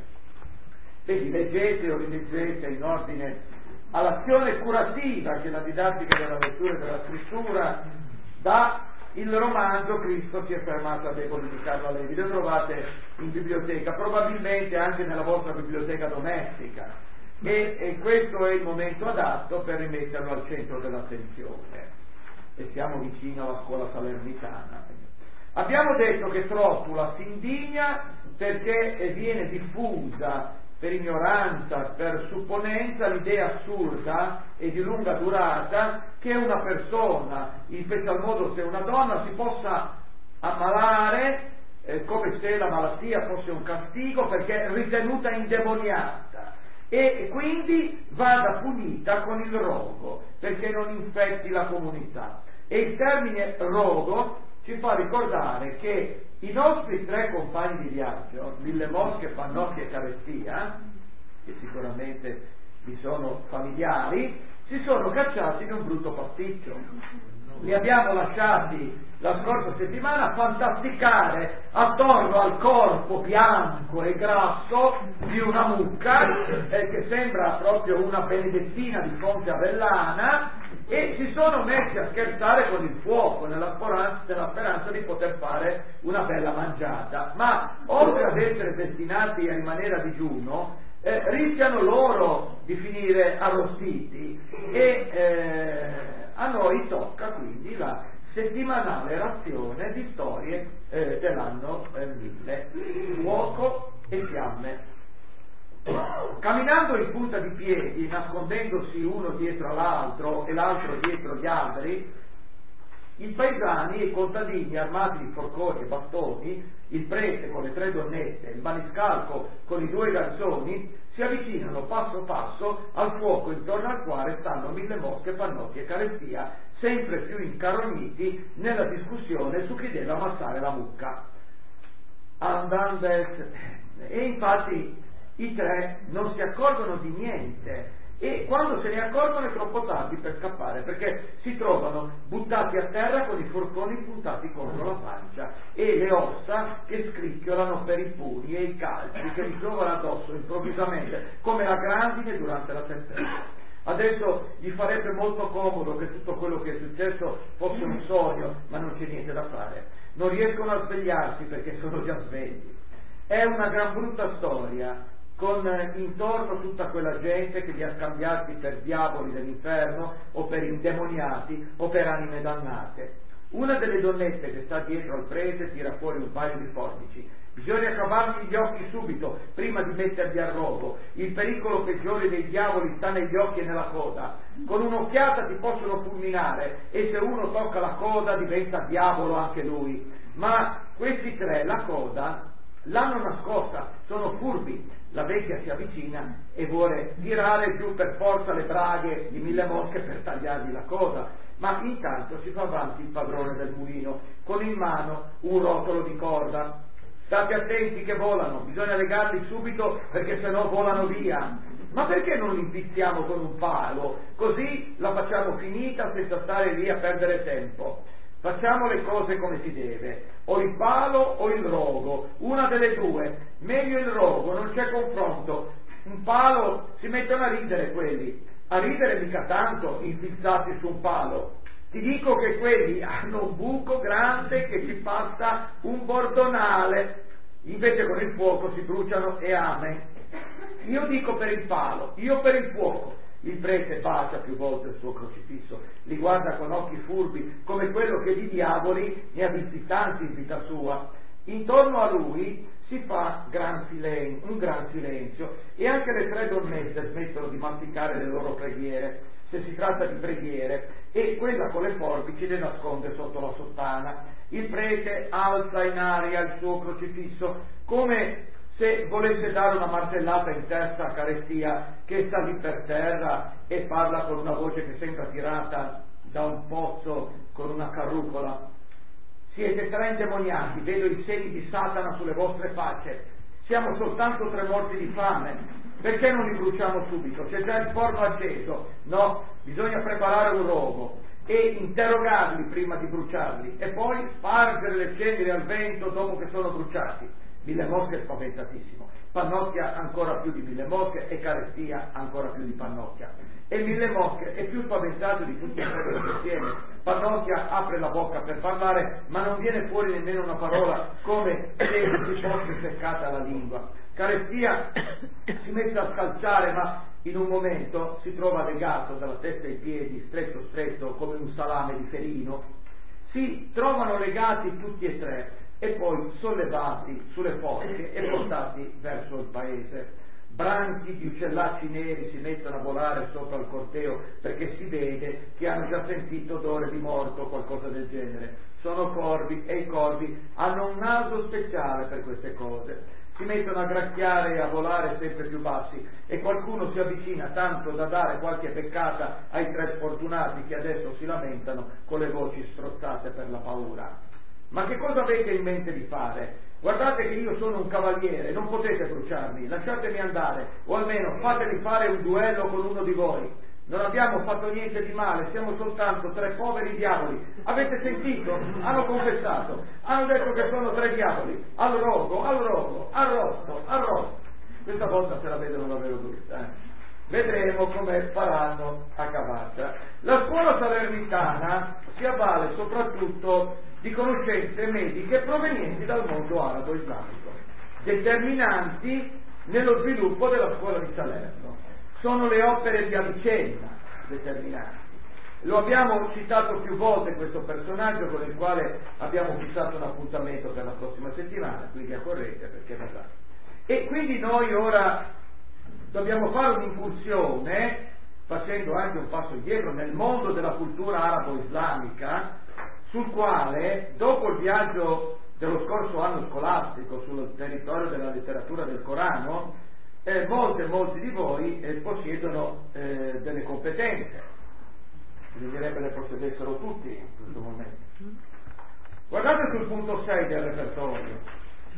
Vedi, leggete o rileggete in ordine all'azione curativa che la didattica della lettura e della scrittura dà. Il romanzo Cristo si è fermato ad Eboli di Carlo Levi, lo trovate in biblioteca, probabilmente anche nella vostra biblioteca domestica, e, e questo è il momento adatto per rimetterlo al centro dell'attenzione, e siamo vicino alla scuola salernitana. Abbiamo detto che Trotula si indigna perché viene diffusa per ignoranza, per supponenza, l'idea assurda e di lunga durata che una persona, in special modo se una donna, si possa ammalare eh, come se la malattia fosse un castigo, perché è ritenuta indemoniata, e quindi vada punita con il rogo perché non infetti la comunità. E il termine rogo ci fa ricordare che i nostri tre compagni di viaggio, Lille Mosche, Pannocchi e Carestia, che sicuramente vi sono familiari, si sono cacciati in un brutto pasticcio. Li abbiamo lasciati la scorsa settimana fantasticare attorno al corpo bianco e grasso di una mucca eh, che sembra proprio una benedettina di Fonte Avellana, e si sono messi a scherzare con il fuoco nella speranza, nella speranza di poter fare una bella mangiata, ma oltre ad essere destinati a rimanere a digiuno eh, rischiano loro di finire arrostiti, e eh, a noi tocca quindi la settimanale razione di storie eh, dell'anno eh, mille. Fuoco e fiamme. Camminando in punta di piedi, nascondendosi uno dietro l'altro e l'altro dietro gli alberi, i paesani e i contadini armati di forconi e bastoni, il prete con le tre donnette, il maniscalco con i due garzoni, si avvicinano passo passo al fuoco intorno al quale stanno Mille Mosche, Pannocchia e Carestia, sempre più incarogniti nella discussione su chi deve ammassare la mucca. Andandet. E infatti i tre non si accorgono di niente, e quando se ne accorgono è troppo tardi per scappare, perché si trovano buttati a terra con i forconi puntati contro la pancia e le ossa che scricchiolano per i pugni e i calci che gli trovano addosso improvvisamente come la grandine durante la tempesta. Adesso gli farebbe molto comodo che tutto quello che è successo fosse un sogno, ma non c'è niente da fare, non riescono a svegliarsi perché sono già svegli. È una gran brutta storia, con intorno tutta quella gente che li ha scambiati per diavoli dell'inferno o per indemoniati o per anime dannate. Una delle donnette che sta dietro al prete tira fuori un paio di forbici. Bisogna cavargli gli occhi subito prima di metterli a rogo. Il pericolo peggiore dei diavoli sta negli occhi e nella coda. Con un'occhiata ti possono fulminare e se uno tocca la coda diventa diavolo anche lui. Ma questi tre la coda l'hanno nascosta, sono furbi. La vecchia si avvicina e vuole tirare giù per forza le braghe di Mille Mosche per tagliargli la coda, ma intanto si fa avanti il padrone del mulino con in mano un rotolo di corda. State attenti che volano, bisogna legarli subito perché sennò volano via. Ma perché non li impizziamo con un palo? Così la facciamo finita senza stare lì a perdere tempo. Facciamo le cose come si deve, o il palo o il rogo, una delle due, meglio il rogo, non c'è confronto. Un palo, si mettono a ridere quelli, a ridere mica tanto infilzati su un palo. Ti dico che quelli hanno un buco grande che ci passa un bordonale, invece con il fuoco si bruciano e amen. Io dico per il palo, io per il fuoco. Il prete bacia più volte il suo crocifisso, li guarda con occhi furbi, come quello che di diavoli ne ha visti tanti in vita sua. Intorno a lui si fa gran silen- un gran silenzio e anche le tre donnette smettono di masticare le loro preghiere, se si tratta di preghiere, e quella con le forbici le nasconde sotto la sottana. Il prete alza in aria il suo crocifisso come se volesse dare una martellata in testa a Carestia, che sta lì per terra e parla con una voce che sembra tirata da un pozzo con una carrucola. Siete tre indemoniati, vedo i segni di Satana sulle vostre facce, siamo soltanto tre morti di fame, perché non li bruciamo subito? C'è già il forno acceso. No, bisogna preparare un rogo e interrogarli prima di bruciarli e poi spargere le ceneri al vento dopo che sono bruciati. Mille Mosche è spaventatissimo, Pannocchia ancora più di Mille Mosche e Carestia ancora più di Pannocchia. E Mille Mosche è più spaventato di tutti e tre insieme. Pannocchia apre la bocca per parlare, ma non viene fuori nemmeno una parola, come se si fosse seccata la lingua. Carestia si mette a scalciare, ma in un momento si trova legato dalla testa ai piedi, stretto stretto come un salame di felino. Si trovano legati tutti e tre e poi sollevati sulle forche e portati verso il paese. Branchi di uccellacci neri si mettono a volare sopra il corteo perché si vede che hanno già sentito odore di morto o qualcosa del genere. Sono corvi e i corvi hanno un naso speciale per queste cose. Si mettono a gracchiare e a volare sempre più bassi e qualcuno si avvicina tanto da dare qualche beccata ai tre sfortunati che adesso si lamentano con le voci strozzate per la paura. Ma che cosa avete in mente di fare? Guardate che io sono un cavaliere, non potete bruciarmi, lasciatemi andare, o almeno fatemi fare un duello con uno di voi. Non abbiamo fatto niente di male, siamo soltanto tre poveri diavoli. Avete sentito? Hanno confessato, hanno detto che sono tre diavoli. Al rogo, al rogo, arrosto, arrosto. Questa volta se la vedono davvero brutta, eh? Vedremo come faranno a cavarla. La scuola salernitana si avvale soprattutto di conoscenze mediche provenienti dal mondo arabo-islamico, determinanti nello sviluppo della scuola di Salerno. Sono le opere di Avicenna determinanti. Lo abbiamo citato più volte questo personaggio con il quale abbiamo fissato un appuntamento per la prossima settimana, quindi a corrente perché verrà. E quindi noi ora dobbiamo fare un'incursione, facendo anche un passo indietro, nel mondo della cultura arabo-islamica, sul quale, dopo il viaggio dello scorso anno scolastico sul territorio della letteratura del Corano, eh, molte, molti di voi eh, possiedono eh, delle competenze, bisognerebbe le possedessero tutti in questo momento. Guardate sul punto sei del repertorio.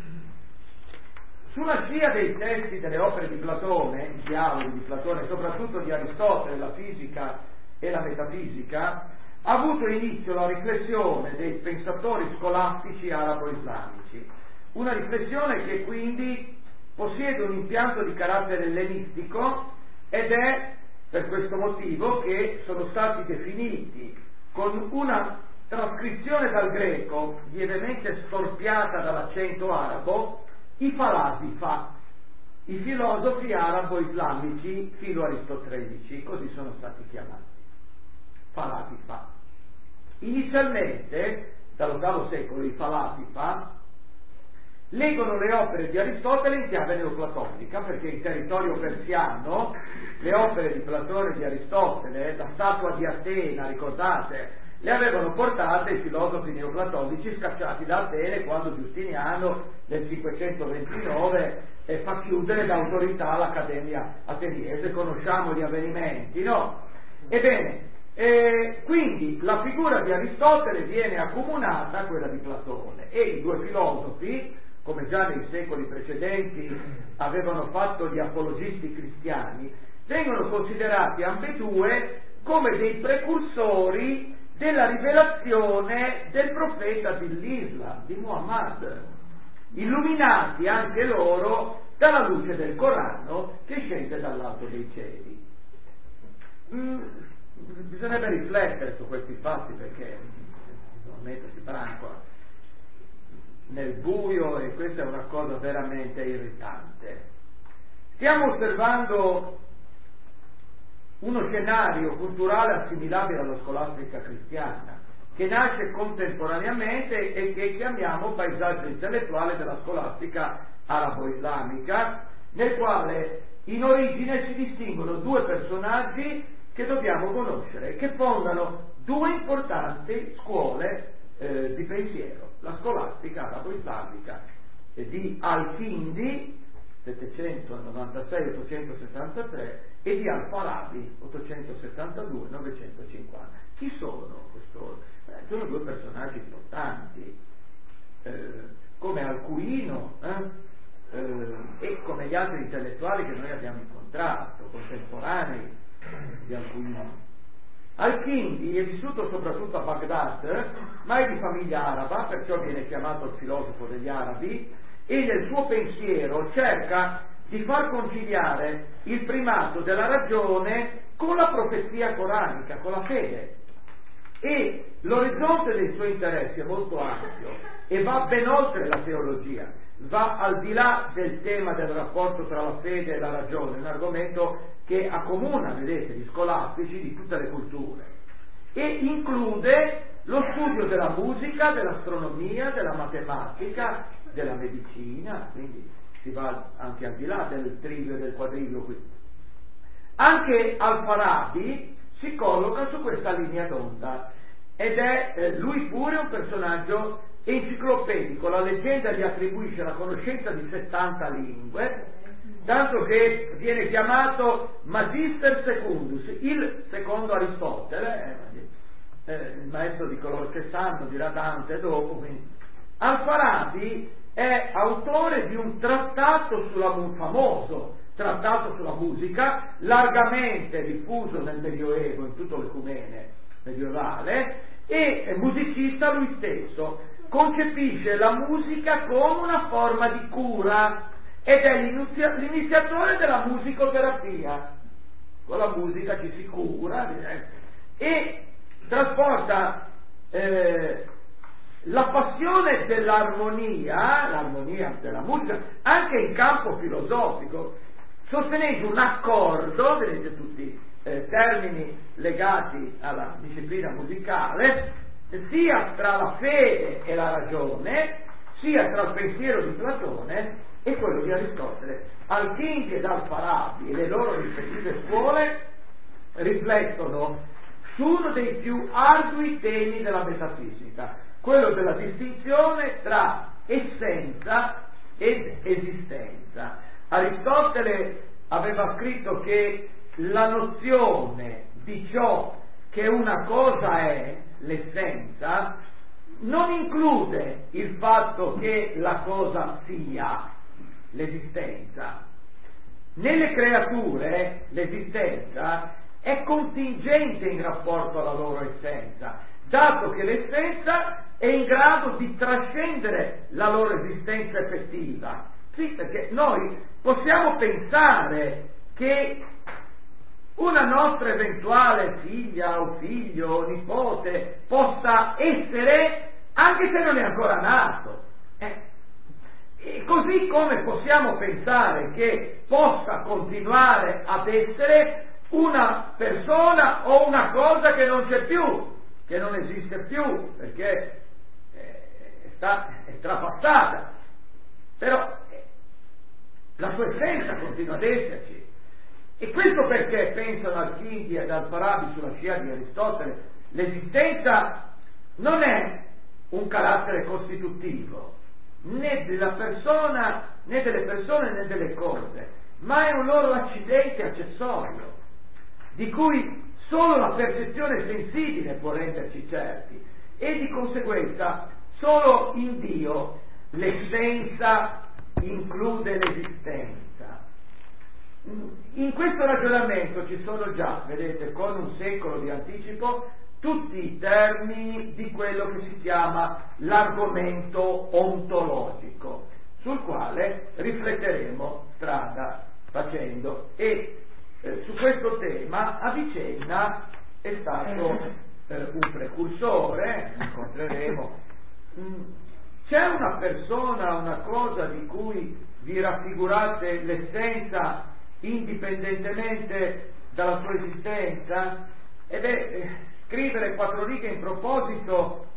Sulla scia dei testi delle opere di Platone, i dialoghi di Platone, soprattutto di Aristotele, la fisica e la metafisica, ha avuto inizio la riflessione dei pensatori scolastici arabo-islamici, una riflessione che quindi possiede un impianto di carattere ellenistico ed è per questo motivo che sono stati definiti con una trascrizione dal greco lievemente storpiata dall'accento arabo i falasifa, i filosofi arabo-islamici filo-aristotelici, così sono stati chiamati, falasifa. Inizialmente, dall'ottavo secolo, i falasifa leggono le opere di Aristotele in chiave neoplatonica, perché in territorio persiano le opere di Platone e di Aristotele, la statua di Atena, ricordate, le avevano portate i filosofi neoplatonici scacciati da Atene quando Giustiniano nel cinquecentoventinove eh, fa chiudere d'autorità l'Accademia ateniese. Conosciamo gli avvenimenti, no? Ebbene, eh, quindi la figura di Aristotele viene accomunata a quella di Platone e i due filosofi, come già nei secoli precedenti avevano fatto gli apologisti cristiani, vengono considerati ambedue come dei precursori della rivelazione del profeta dell'Islam, di Muhammad, illuminati anche loro dalla luce del Corano che scende dall'alto dei cieli. Mm, bisognerebbe riflettere su questi fatti, perché naturalmente si brancola nel buio e questa è una cosa veramente irritante. Stiamo osservando uno scenario culturale assimilabile alla scolastica cristiana, che nasce contemporaneamente e che chiamiamo paesaggio intellettuale della scolastica arabo-islamica, nel quale in origine si distinguono due personaggi che dobbiamo conoscere, che fondano due importanti scuole eh, di pensiero, la scolastica arabo-islamica eh, di Al-Kindi settecentonovantasei ottocentosettantatré e di Al-Farabi ottocentosettantadue novecentocinquanta. Chi sono costoro? Eh, sono due personaggi importanti, eh, come Alcuino eh, eh, e come gli altri intellettuali che noi abbiamo incontrato, contemporanei di Alcuino. Al-Kindi è vissuto soprattutto a Baghdad, ma è di famiglia araba, perciò viene chiamato il filosofo degli arabi, e nel suo pensiero cerca di far conciliare il primato della ragione con la profezia coranica, con la fede, e l'orizzonte dei suoi interessi è molto ampio e va ben oltre la teologia, va al di là del tema del rapporto tra la fede e la ragione, un argomento che accomuna, vedete, gli scolastici di tutte le culture, e include lo studio della musica, dell'astronomia, della matematica, della medicina, quindi si va anche al di là del trivio e del quadrivio qui. Anche Al-Farabi si colloca su questa linea d'onda ed è eh, lui pure un personaggio enciclopedico. La leggenda gli attribuisce la conoscenza di settanta lingue, tanto che viene chiamato Magister Secundus, il secondo Aristotele, eh, eh, il maestro di coloro che sanno, dirà Dante dopo. Quindi Al-Farabi è autore di un trattato sulla un famoso trattato sulla musica, largamente diffuso nel Medioevo, in tutto l'ecumene medievale, e è musicista lui stesso. Concepisce la musica come una forma di cura ed è l'inizia- l'iniziatore della musicoterapia. Con la musica ci si cura eh, e trasporta eh, la passione dell'armonia, l'armonia della musica, anche in campo filosofico, sostenendo un accordo, vedete tutti eh, termini legati alla disciplina musicale, sia tra la fede e la ragione, sia tra il pensiero di Platone è quello di Aristotele. Al-Kindi ed Al-Farabi e le loro rispettive scuole riflettono su uno dei più ardui temi della metafisica, quello della distinzione tra essenza ed esistenza. Aristotele aveva scritto che la nozione di ciò che una cosa è, l'essenza, non include il fatto che la cosa sia, l'esistenza. Nelle creature l'esistenza è contingente in rapporto alla loro essenza, dato che l'essenza è in grado di trascendere la loro esistenza effettiva. Sì, perché noi possiamo pensare che una nostra eventuale figlia o figlio o nipote possa essere anche se non è ancora nato. Eh. E così come possiamo pensare che possa continuare ad essere una persona o una cosa che non c'è più, che non esiste più, perché è, sta, è trapassata, però la sua essenza continua ad esserci. E questo perché pensano Al-Kindi ed Al-Farabi sulla scia di Aristotele, l'esistenza non è un carattere costitutivo né della persona, né delle persone né delle cose, ma è un loro accidente accessorio, di cui solo la percezione sensibile può renderci certi, e di conseguenza solo in Dio l'essenza include l'esistenza. In questo ragionamento ci sono già, vedete, con un secolo di anticipo, tutti i termini di quello che si chiama l'argomento ontologico, sul quale rifletteremo strada facendo. E eh, su questo tema Avicenna è stato eh, un precursore, incontreremo. Mm, c'è una persona, una cosa di cui vi raffigurate l'essenza indipendentemente dalla sua esistenza? E beh, scrivere quattro righe in proposito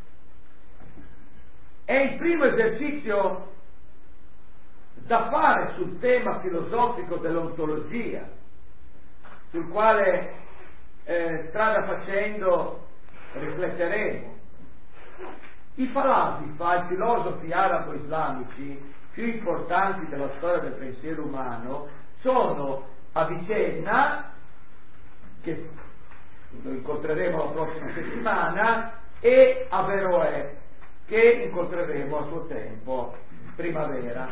è il primo esercizio da fare sul tema filosofico dell'ontologia, sul quale eh, strada facendo rifletteremo. I falasifa, i filosofi arabo-islamici più importanti della storia del pensiero umano sono Avicenna, che lo incontreremo la prossima settimana, e Averroè, che incontreremo a suo tempo in primavera.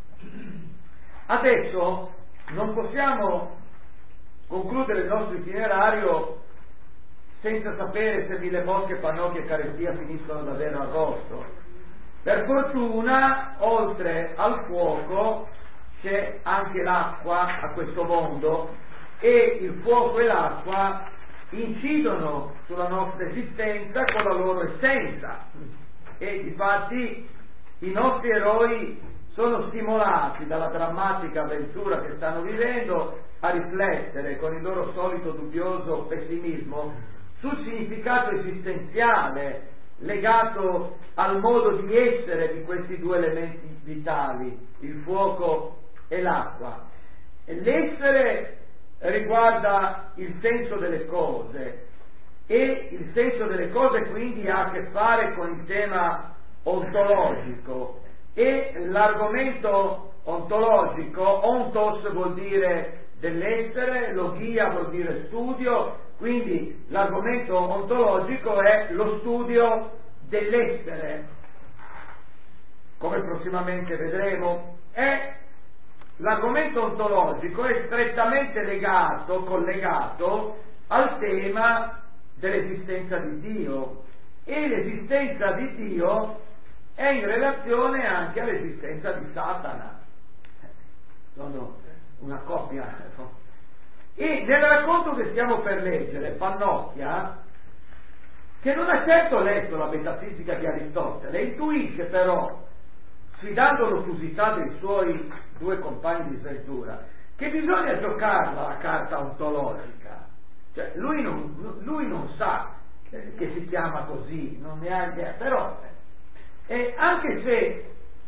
Adesso non possiamo concludere il nostro itinerario senza sapere se Mille Mosche, Pannocchie e Carestia finiscono davvero arrosto. Per fortuna, oltre al fuoco, c'è anche l'acqua a questo mondo, e il fuoco e l'acqua incidono sulla nostra esistenza con la loro essenza, e difatti i nostri eroi sono stimolati dalla drammatica avventura che stanno vivendo a riflettere con il loro solito dubbioso pessimismo sul significato esistenziale legato al modo di essere di questi due elementi vitali, il fuoco e l'acqua. L'essere riguarda il senso delle cose, e il senso delle cose quindi ha a che fare con il tema ontologico, e l'argomento ontologico, ontos vuol dire dell'essere, logia vuol dire studio, quindi l'argomento ontologico è lo studio dell'essere, come prossimamente vedremo. È l'argomento ontologico è strettamente legato, collegato al tema dell'esistenza di Dio, e l'esistenza di Dio è in relazione anche all'esistenza di Satana. Sono una coppia. E nel racconto che stiamo per leggere, Pannocchia, che non ha certo letto la metafisica di Aristotele, intuisce però, sfidando l'ottusità dei suoi due compagni di sventura, che bisogna giocarla la carta ontologica. Cioè lui non, lui non sa eh, che si chiama così, non ne ha idea, però eh, anche se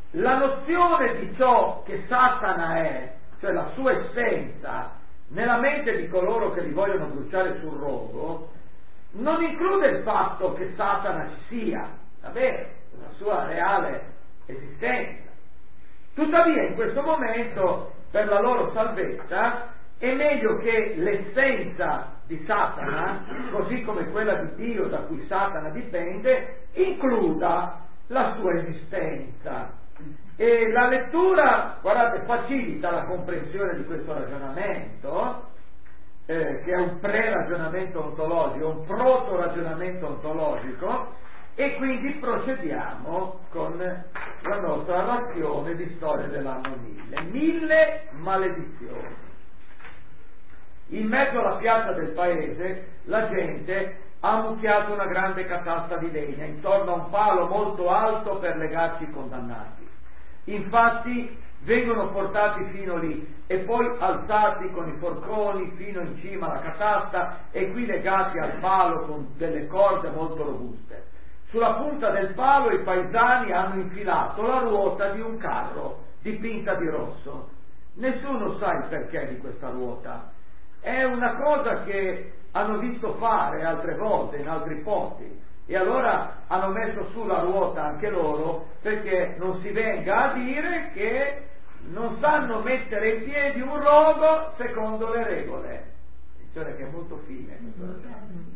la nozione di ciò che Satana è, cioè la sua essenza, nella mente di coloro che li vogliono bruciare sul rogo, non include il fatto che Satana ci sia, va bene, la sua reale esistenza. Tuttavia in questo momento, per la loro salvezza, è meglio che l'essenza di Satana, così come quella di Dio da cui Satana dipende, includa la sua esistenza. E la lettura, guardate, facilita la comprensione di questo ragionamento, eh, che è un pre-ragionamento ontologico, un proto-ragionamento ontologico, e quindi procediamo con la nostra razione di storia dell'anno mille. Mille maledizioni. In mezzo alla piazza del paese la gente ha mucchiato una grande catasta di legna intorno a un palo molto alto per legarci i condannati. Infatti vengono portati fino lì e poi alzati con i forconi fino in cima alla catasta e qui legati al palo con delle corde molto robuste. Sulla punta del palo i paesani hanno infilato la ruota di un carro dipinta di rosso. Nessuno sa il perché di questa ruota. È una cosa che hanno visto fare altre volte in altri posti e allora hanno messo su la ruota anche loro, perché non si venga a dire che non sanno mettere in piedi un rogo secondo le regole. Attenzione che è molto fine questo.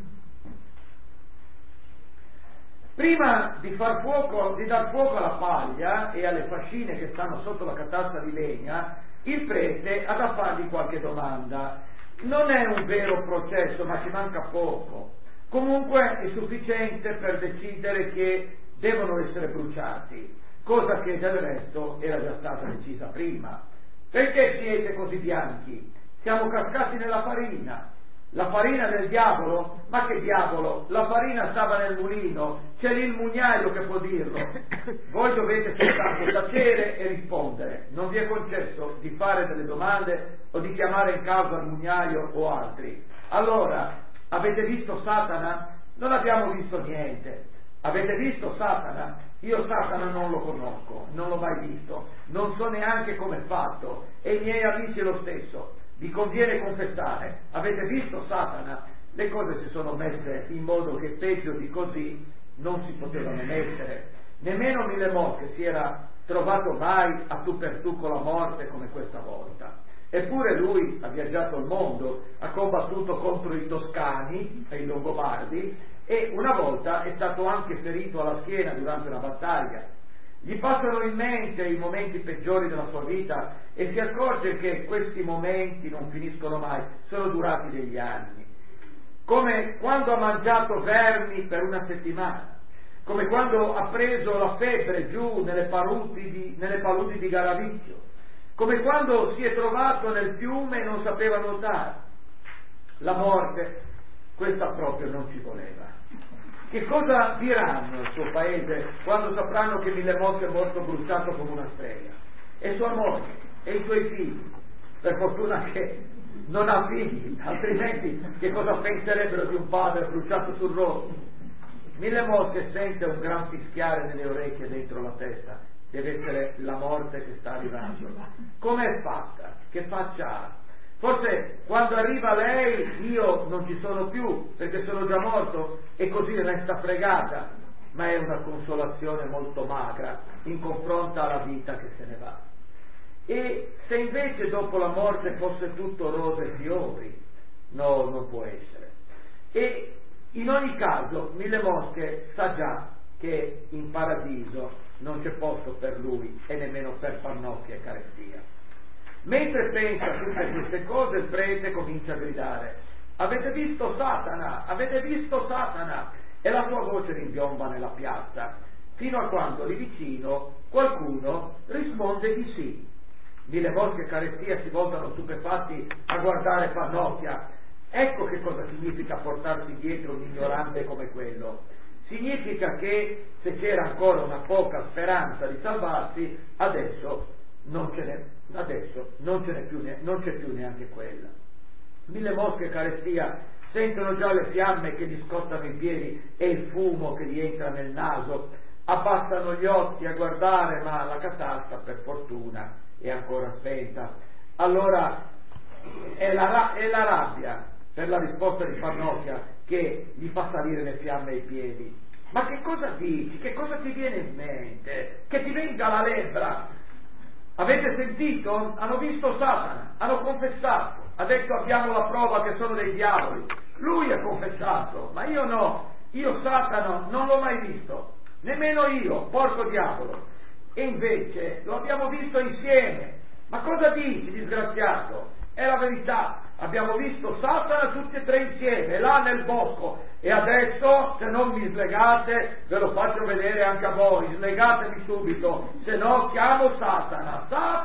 Prima di far fuoco, di dar fuoco alla paglia e alle fascine che stanno sotto la catasta di legna, il prete ha da fargli qualche domanda. Non è un vero processo, ma ci manca poco. Comunque è sufficiente per decidere che devono essere bruciati, cosa che del resto era già stata decisa prima. Perché siete così bianchi? Siamo cascati nella farina. La farina del diavolo? Ma che diavolo? La farina stava nel mulino, c'è lì il mugnaio che può dirlo. Voi dovete soltanto tacere e rispondere, non vi è concesso di fare delle domande o di chiamare in causa il mugnaio o altri. Allora, avete visto Satana? Non abbiamo visto niente. Avete visto Satana? Io Satana non lo conosco, non l'ho mai visto, non so neanche come è fatto, e i miei amici lo stesso. Vi conviene confessare, avete visto Satana? Le cose si sono messe in modo che peggio di così non si potevano mettere. Nemmeno Mille Mosche si era trovato mai a tu per tu con la morte come questa volta. Eppure lui ha viaggiato il mondo, ha combattuto contro i Toscani e i Longobardi e una volta è stato anche ferito alla schiena durante una battaglia. Gli passano in mente i momenti peggiori della sua vita e si accorge che questi momenti non finiscono mai, sono durati degli anni. Come quando ha mangiato vermi per una settimana, come quando ha preso la febbre giù nelle paludi di, nelle paludi di Garaviccio, come quando si è trovato nel fiume e non sapeva nuotare. La morte, questa proprio non ci voleva. Che cosa diranno al suo paese quando sapranno che Mille Mosche è morto bruciato come una strega? E sua moglie, e i suoi figli? Per fortuna che non ha figli, altrimenti che cosa penserebbero di un padre bruciato sul rogo? Mille Mosche sente un gran fischiare nelle orecchie dentro la testa, deve essere la morte che sta arrivando. Com'è fatta? Che faccia ha? Forse quando arriva lei io non ci sono più perché sono già morto e così resta fregata, ma è una consolazione molto magra in confronto alla vita che se ne va. E se invece dopo la morte fosse tutto rose e fiori, no, non può essere. E in ogni caso Mille Mosche sa già che in paradiso non c'è posto per lui e nemmeno per pannocchia e carestia. Mentre pensa a tutte queste cose, il prete comincia a gridare: avete visto Satana? Avete visto Satana? E la sua voce rimbiomba nella piazza, fino a quando lì vicino qualcuno risponde di sì. Mille Mosche e carestia si voltano stupefatti a guardare Pannocchia. Ecco che cosa significa portarsi dietro un ignorante come quello. Significa che se c'era ancora una poca speranza di salvarsi, adesso non ce n'è, adesso non ce n'è più, non c'è più neanche quella. Mille Mosche e carestia sentono già le fiamme che gli scottano i piedi e il fumo che gli entra nel naso, abbassano gli occhi a guardare, ma la catasta per fortuna è ancora spenta. Allora è la, è la rabbia per la risposta di Pannocchia che gli fa salire le fiamme ai piedi. Ma che cosa dici? Che cosa ti viene in mente? Che ti venga la lebbra? Avete sentito? Hanno visto Satana, hanno confessato, ha detto abbiamo la prova che sono dei diavoli. Lui ha confessato, ma io no, io Satana non l'ho mai visto, nemmeno io, porco diavolo. E invece lo abbiamo visto insieme. Ma cosa dici, disgraziato? È la verità, abbiamo visto Satana tutti e tre insieme, là nel bosco, e adesso se non mi slegate ve lo faccio vedere anche a voi, slegatemi subito, se no chiamo Satana.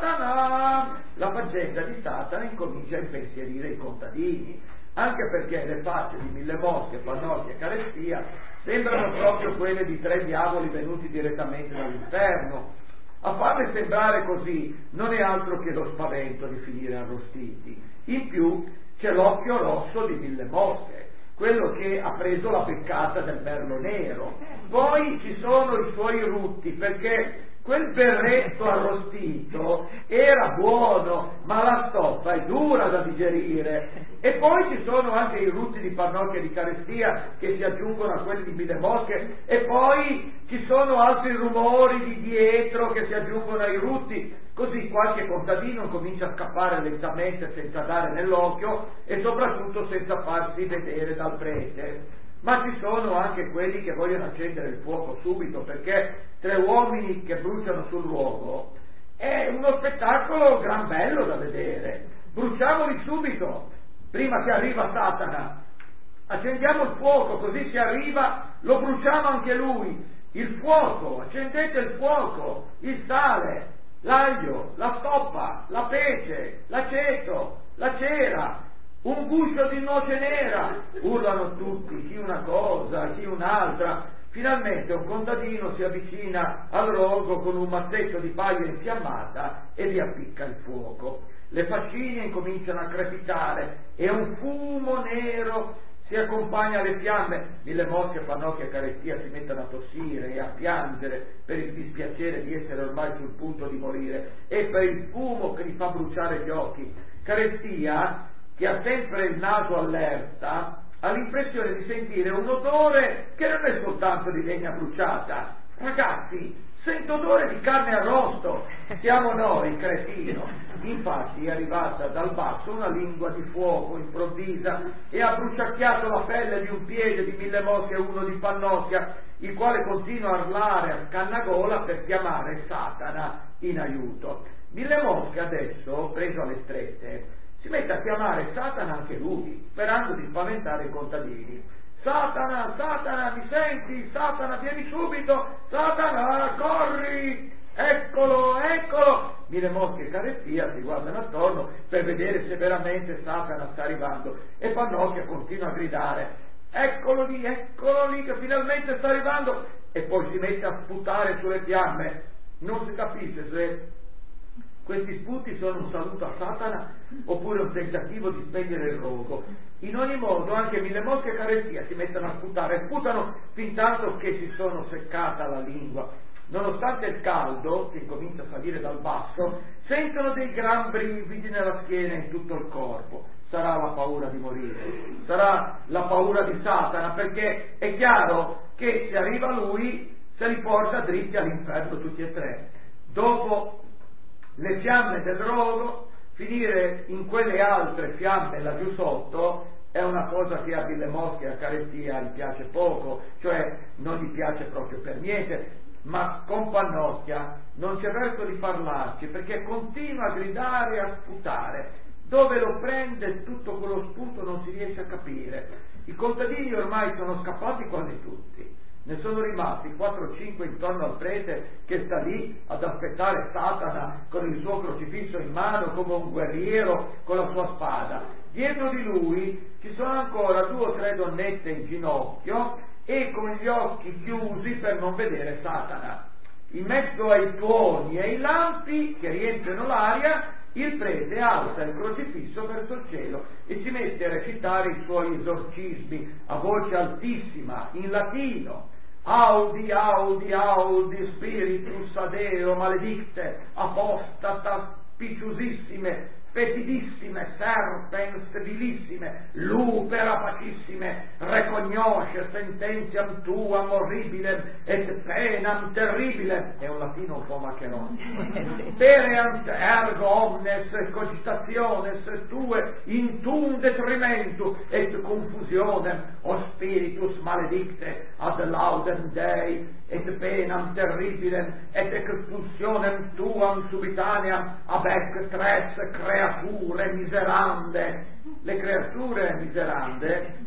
Satana! La faggenda di Satana incomincia a impensierire i contadini, anche perché le facce di Mille Mosche, Pannocchia e Carestia sembrano proprio quelle di tre diavoli venuti direttamente dall'inferno. A farle sembrare così non è altro che lo spavento di finire arrostiti. In più c'è l'occhio rosso di Mille Mosche, quello che ha preso la beccata del merlo nero. Poi ci sono i suoi rutti, perché quel berretto arrostito era buono, ma la stoffa è dura da digerire. E poi ci sono anche i rutti di Pannocchia e di Carestia che si aggiungono a quelli di Mille Mosche, e poi ci sono altri rumori di dietro che si aggiungono ai rutti, così qualche contadino comincia a scappare lentamente senza dare nell'occhio e soprattutto senza farsi vedere dal prete. Ma ci sono anche quelli che vogliono accendere il fuoco subito, perché tre uomini che bruciano sul luogo è uno spettacolo gran bello da vedere. Bruciamoli subito, prima che arriva Satana. Accendiamo il fuoco, così se arriva lo bruciamo anche lui. Il fuoco, accendete il fuoco, il sale, l'aglio, la stoppa, la pece, l'aceto, la cera, un guscio di noce nera. Urlano tutti, chi una cosa, chi un'altra. Finalmente un contadino si avvicina al rogo con un mazzetto di paglia infiammata e vi appicca il fuoco. Le fascine incominciano a crepitare e un fumo nero si accompagna alle fiamme. Mille Mosche, Pannocchia e Carestia si mettono a tossire e a piangere per il dispiacere di essere ormai sul punto di morire e per il fumo che gli fa bruciare gli occhi. Carestia, che ha sempre il naso allerta, ha l'impressione di sentire un odore che non è soltanto di legna bruciata. Ragazzi, sento odore di carne arrosto. Siamo noi, cretino. Infatti è arrivata dal basso una lingua di fuoco improvvisa e ha bruciacchiato la pelle di un piede di Mille Mosche e uno di Pannocchia, il quale continua a urlare a scannagola per chiamare Satana in aiuto. Mille Mosche adesso, preso alle strette, si mette a chiamare Satana anche lui, sperando di spaventare i contadini. Satana, Satana, mi senti? Satana, vieni subito! Satana, corri! Eccolo, eccolo! Mille Mosche e Carestia si guardano attorno per vedere se veramente Satana sta arrivando, e Pannocchia continua a gridare: eccolo lì, eccolo lì, che finalmente sta arrivando! E poi si mette a sputare sulle fiamme. Non si capisce se questi sputi sono un saluto a Satana oppure un tentativo di spegnere il rogo. In ogni modo anche Mille Mosche e Carestia si mettono a sputare, sputano fin tanto che si sono seccata la lingua. Nonostante il caldo che incomincia a salire dal basso, sentono dei gran brividi nella schiena e in tutto il corpo. Sarà la paura di morire, sarà la paura di Satana, perché è chiaro che se arriva lui se li porta dritti all'inferno tutti e tre. Dopo le fiamme del rogo, finire in quelle altre fiamme laggiù sotto è una cosa che a Mille Mosche e a Carestia gli piace poco, cioè non gli piace proprio per niente. Ma con Pannocchia non c'è verso di parlarci, perché continua a gridare e a sputare. Dove lo prende tutto quello sputo non si riesce a capire. I contadini ormai sono scappati quasi tutti, ne sono rimasti quattro o cinque intorno al prete che sta lì ad aspettare Satana con il suo crocifisso in mano come un guerriero con la sua spada. Dietro di lui ci sono ancora due o tre donnette in ginocchio e con gli occhi chiusi per non vedere Satana. In mezzo ai tuoni e ai lampi che riempiono l'aria, il prete alza il crocifisso verso il cielo e si mette a recitare i suoi esorcismi a voce altissima, in latino. Audi, audi, audi, spiritus adeo, maledicte, apostatas, picciusissime, fetidissime, serpens vilissime, lupe rapacissime, recognosce sententiam tuam horribilem et penam terribilem, è un latino un po' maccherone, pereant ergo omnes cogitationes tue in tum detrimentu et confusionem, o spiritus maledicte ad laudem Dei et penam terribilem et expulsionem tuam subitaneam ab ec tres creature miserande. Le creature miserande eh,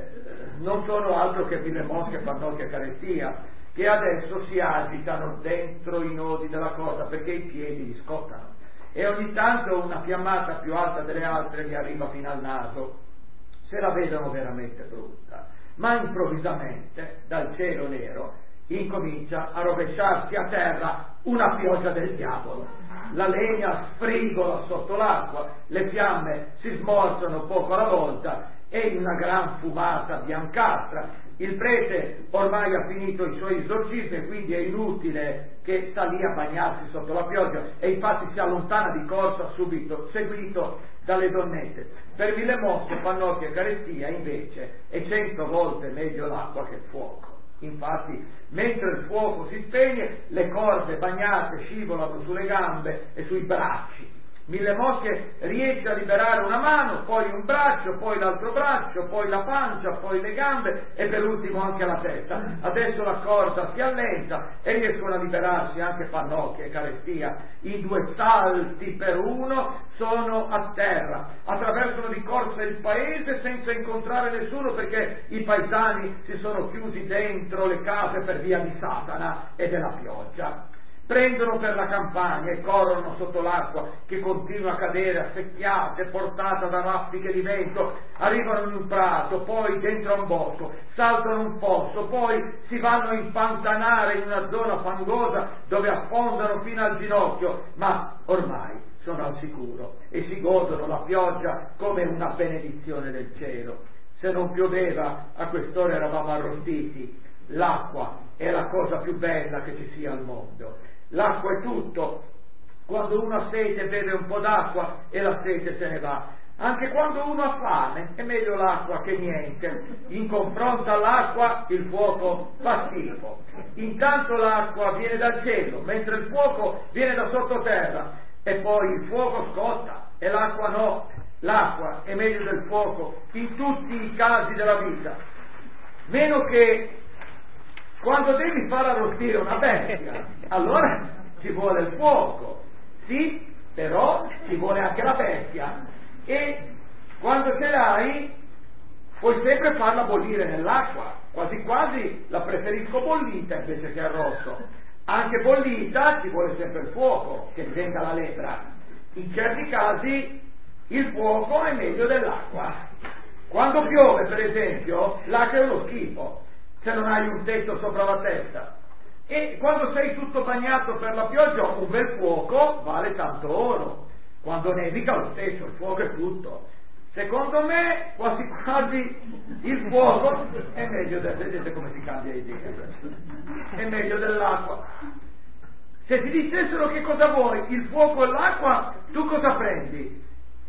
non sono altro che mille mosche, pannocchie e carestia, che adesso si agitano dentro i nodi della cosa perché i piedi gli scottano e ogni tanto una fiammata più alta delle altre gli arriva fino al naso, se la vedono veramente brutta, ma improvvisamente dal cielo nero incomincia a rovesciarsi a terra una pioggia del diavolo, la legna sfrigola sotto l'acqua, le fiamme si smorzano poco alla volta e in una gran fumata biancastra il prete ormai ha finito i suoi esorcismi, quindi è inutile che sta lì a bagnarsi sotto la pioggia e infatti si allontana di corsa subito, seguito dalle donnette. Per mille mosche, pannocchie e carestia invece è cento volte meglio l'acqua che il fuoco. Infatti, mentre il fuoco si spegne, le corde bagnate scivolano sulle gambe e sui bracci. Mille mosche riesce a liberare una mano, poi un braccio, poi l'altro braccio, poi la pancia, poi le gambe e per ultimo anche la testa. Adesso la corda si allenta e riescono a liberarsi anche pannocchie e carestia. I due salti per uno sono a terra, attraversano di corsa il paese senza incontrare nessuno perché i paesani si sono chiusi dentro le case per via di Satana e della pioggia. Prendono per la campagna e corrono sotto l'acqua che continua a cadere a secchiate, portata da raffiche di vento, arrivano in un prato, poi dentro a un bosco, saltano un fosso, poi si vanno a impantanare in una zona fangosa dove affondano fino al ginocchio, ma ormai sono al sicuro e si godono la pioggia come una benedizione del cielo. Se non pioveva a quest'ora eravamo arrostiti. L'acqua è la cosa più bella che ci sia al mondo. L'acqua è tutto. Quando uno ha sete beve un po' d'acqua e la sete se ne va. Anche quando uno ha fame è meglio l'acqua che niente. In confronto all'acqua il fuoco fa schifo. Intanto l'acqua viene dal cielo, mentre il fuoco viene da sottoterra e poi il fuoco scotta e l'acqua no. L'acqua è meglio del fuoco in tutti i casi della vita, meno che quando devi far arrostire una bestia, allora ci vuole il fuoco, sì, però ci vuole anche la bestia e quando ce l'hai puoi sempre farla bollire nell'acqua, quasi quasi la preferisco bollita invece che arrosto, anche bollita ci vuole sempre il fuoco, che venga la lepra, in certi casi il fuoco è meglio dell'acqua, quando piove per esempio l'acqua è uno schifo, se non hai un tetto sopra la testa e quando sei tutto bagnato per la pioggia un bel fuoco vale tanto oro, quando nevica lo stesso, il fuoco è tutto. Secondo me quasi quasi il fuoco è meglio del, vedete come si cambia idea, è meglio dell'acqua. Se ti dicessero che cosa vuoi, il fuoco e l'acqua, tu cosa prendi?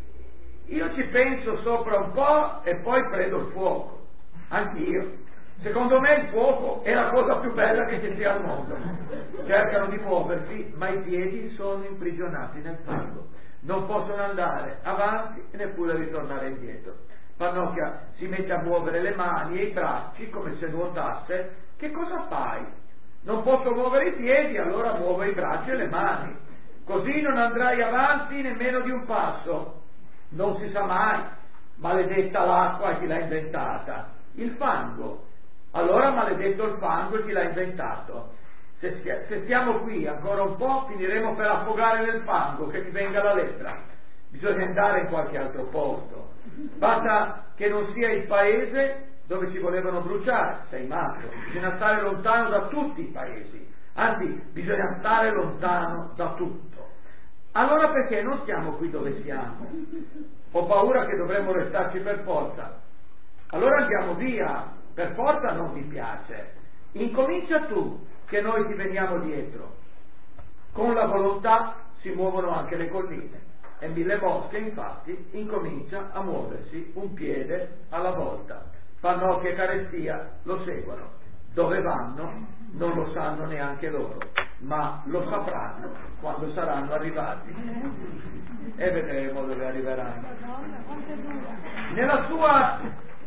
Io ci penso sopra un po' e poi prendo il fuoco, anch'io. Secondo me il fuoco è la cosa più bella che ci sia al mondo. Cercano di muoversi, ma i piedi sono imprigionati nel fango. Non possono andare avanti e neppure ritornare indietro. Pannocchia si mette a muovere le mani e i bracci come se nuotasse. Che cosa fai? Non posso muovere i piedi, allora muovo i bracci e le mani. Così non andrai avanti nemmeno di un passo. Non si sa mai. Maledetta l'acqua e chi l'ha inventata. Il fango. Allora maledetto il fango e chi l'ha inventato. Se, se stiamo qui ancora un po' finiremo per affogare nel fango, che ti venga la lepra. Bisogna andare in qualche altro posto. Basta che non sia il paese dove ci volevano bruciare. Sei matto. Bisogna stare lontano da tutti i paesi. Anzi, bisogna stare lontano da tutto. Allora perché non stiamo qui dove siamo? Ho paura che dovremmo restarci per forza. Allora andiamo via. Per forza non mi piace, incomincia tu, che noi ti veniamo dietro. Con la volontà si muovono anche le colline, e Mille Mosche infatti incomincia a muoversi un piede alla volta. Pannocchia e Carestia lo seguono. Dove vanno non lo sanno neanche loro, ma lo sapranno quando saranno arrivati, e vedremo dove arriveranno. Nella sua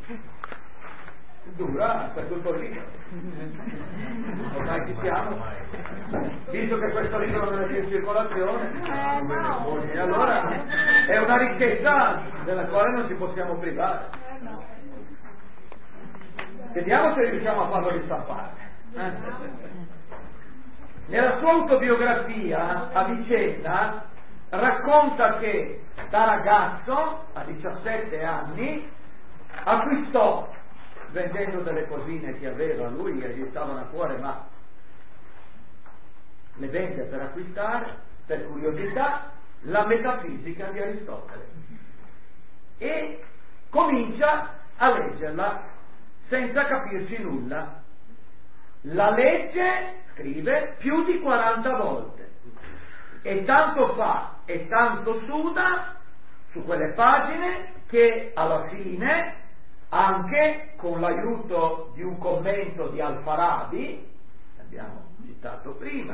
dura, per tutto il libro, ormai ci siamo, visto che questo libro non è più in circolazione, e allora è una ricchezza della quale non ci possiamo privare. Vediamo se riusciamo a farlo ristampare. Eh? Nella sua autobiografia a Vicenna racconta che da ragazzo a diciassette anni acquistò, vendendo delle cosine che aveva, lui gli stavano a cuore, ma le vende per acquistare, per curiosità, la metafisica di Aristotele, e comincia a leggerla senza capirci nulla. La legge, scrive, più di quaranta volte, e tanto fa e tanto suda su quelle pagine che alla fine, anche con l'aiuto di un commento di Al-Farabi, che abbiamo citato prima,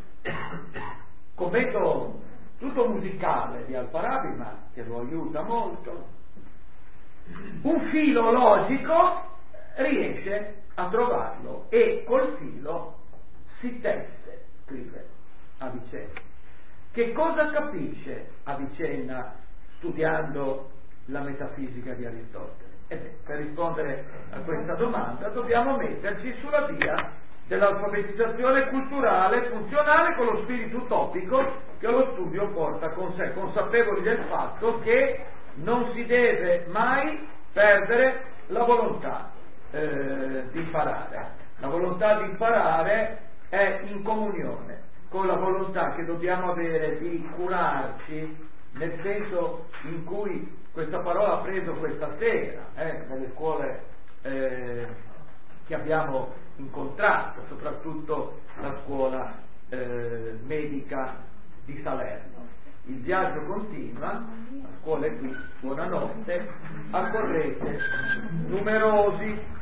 commento tutto musicale di Al-Farabi, ma che lo aiuta molto, un filo logico riesce a trovarlo, e col filo si tesse, scrive Avicenna. Che cosa capisce Avicenna studiando la metafisica di Aristotele? E beh, per rispondere a questa domanda dobbiamo metterci sulla via dell'alfabetizzazione culturale funzionale con lo spirito utopico che lo studio porta con sé, consapevoli del fatto che non si deve mai perdere la volontà eh, di imparare. La volontà di imparare è in comunione con la volontà che dobbiamo avere di curarci, nel senso in cui questa parola ha preso questa sera eh, nelle scuole eh, che abbiamo incontrato, soprattutto la scuola eh, medica di Salerno. Il viaggio continua, la scuola è qui, buonanotte, accorrete numerosi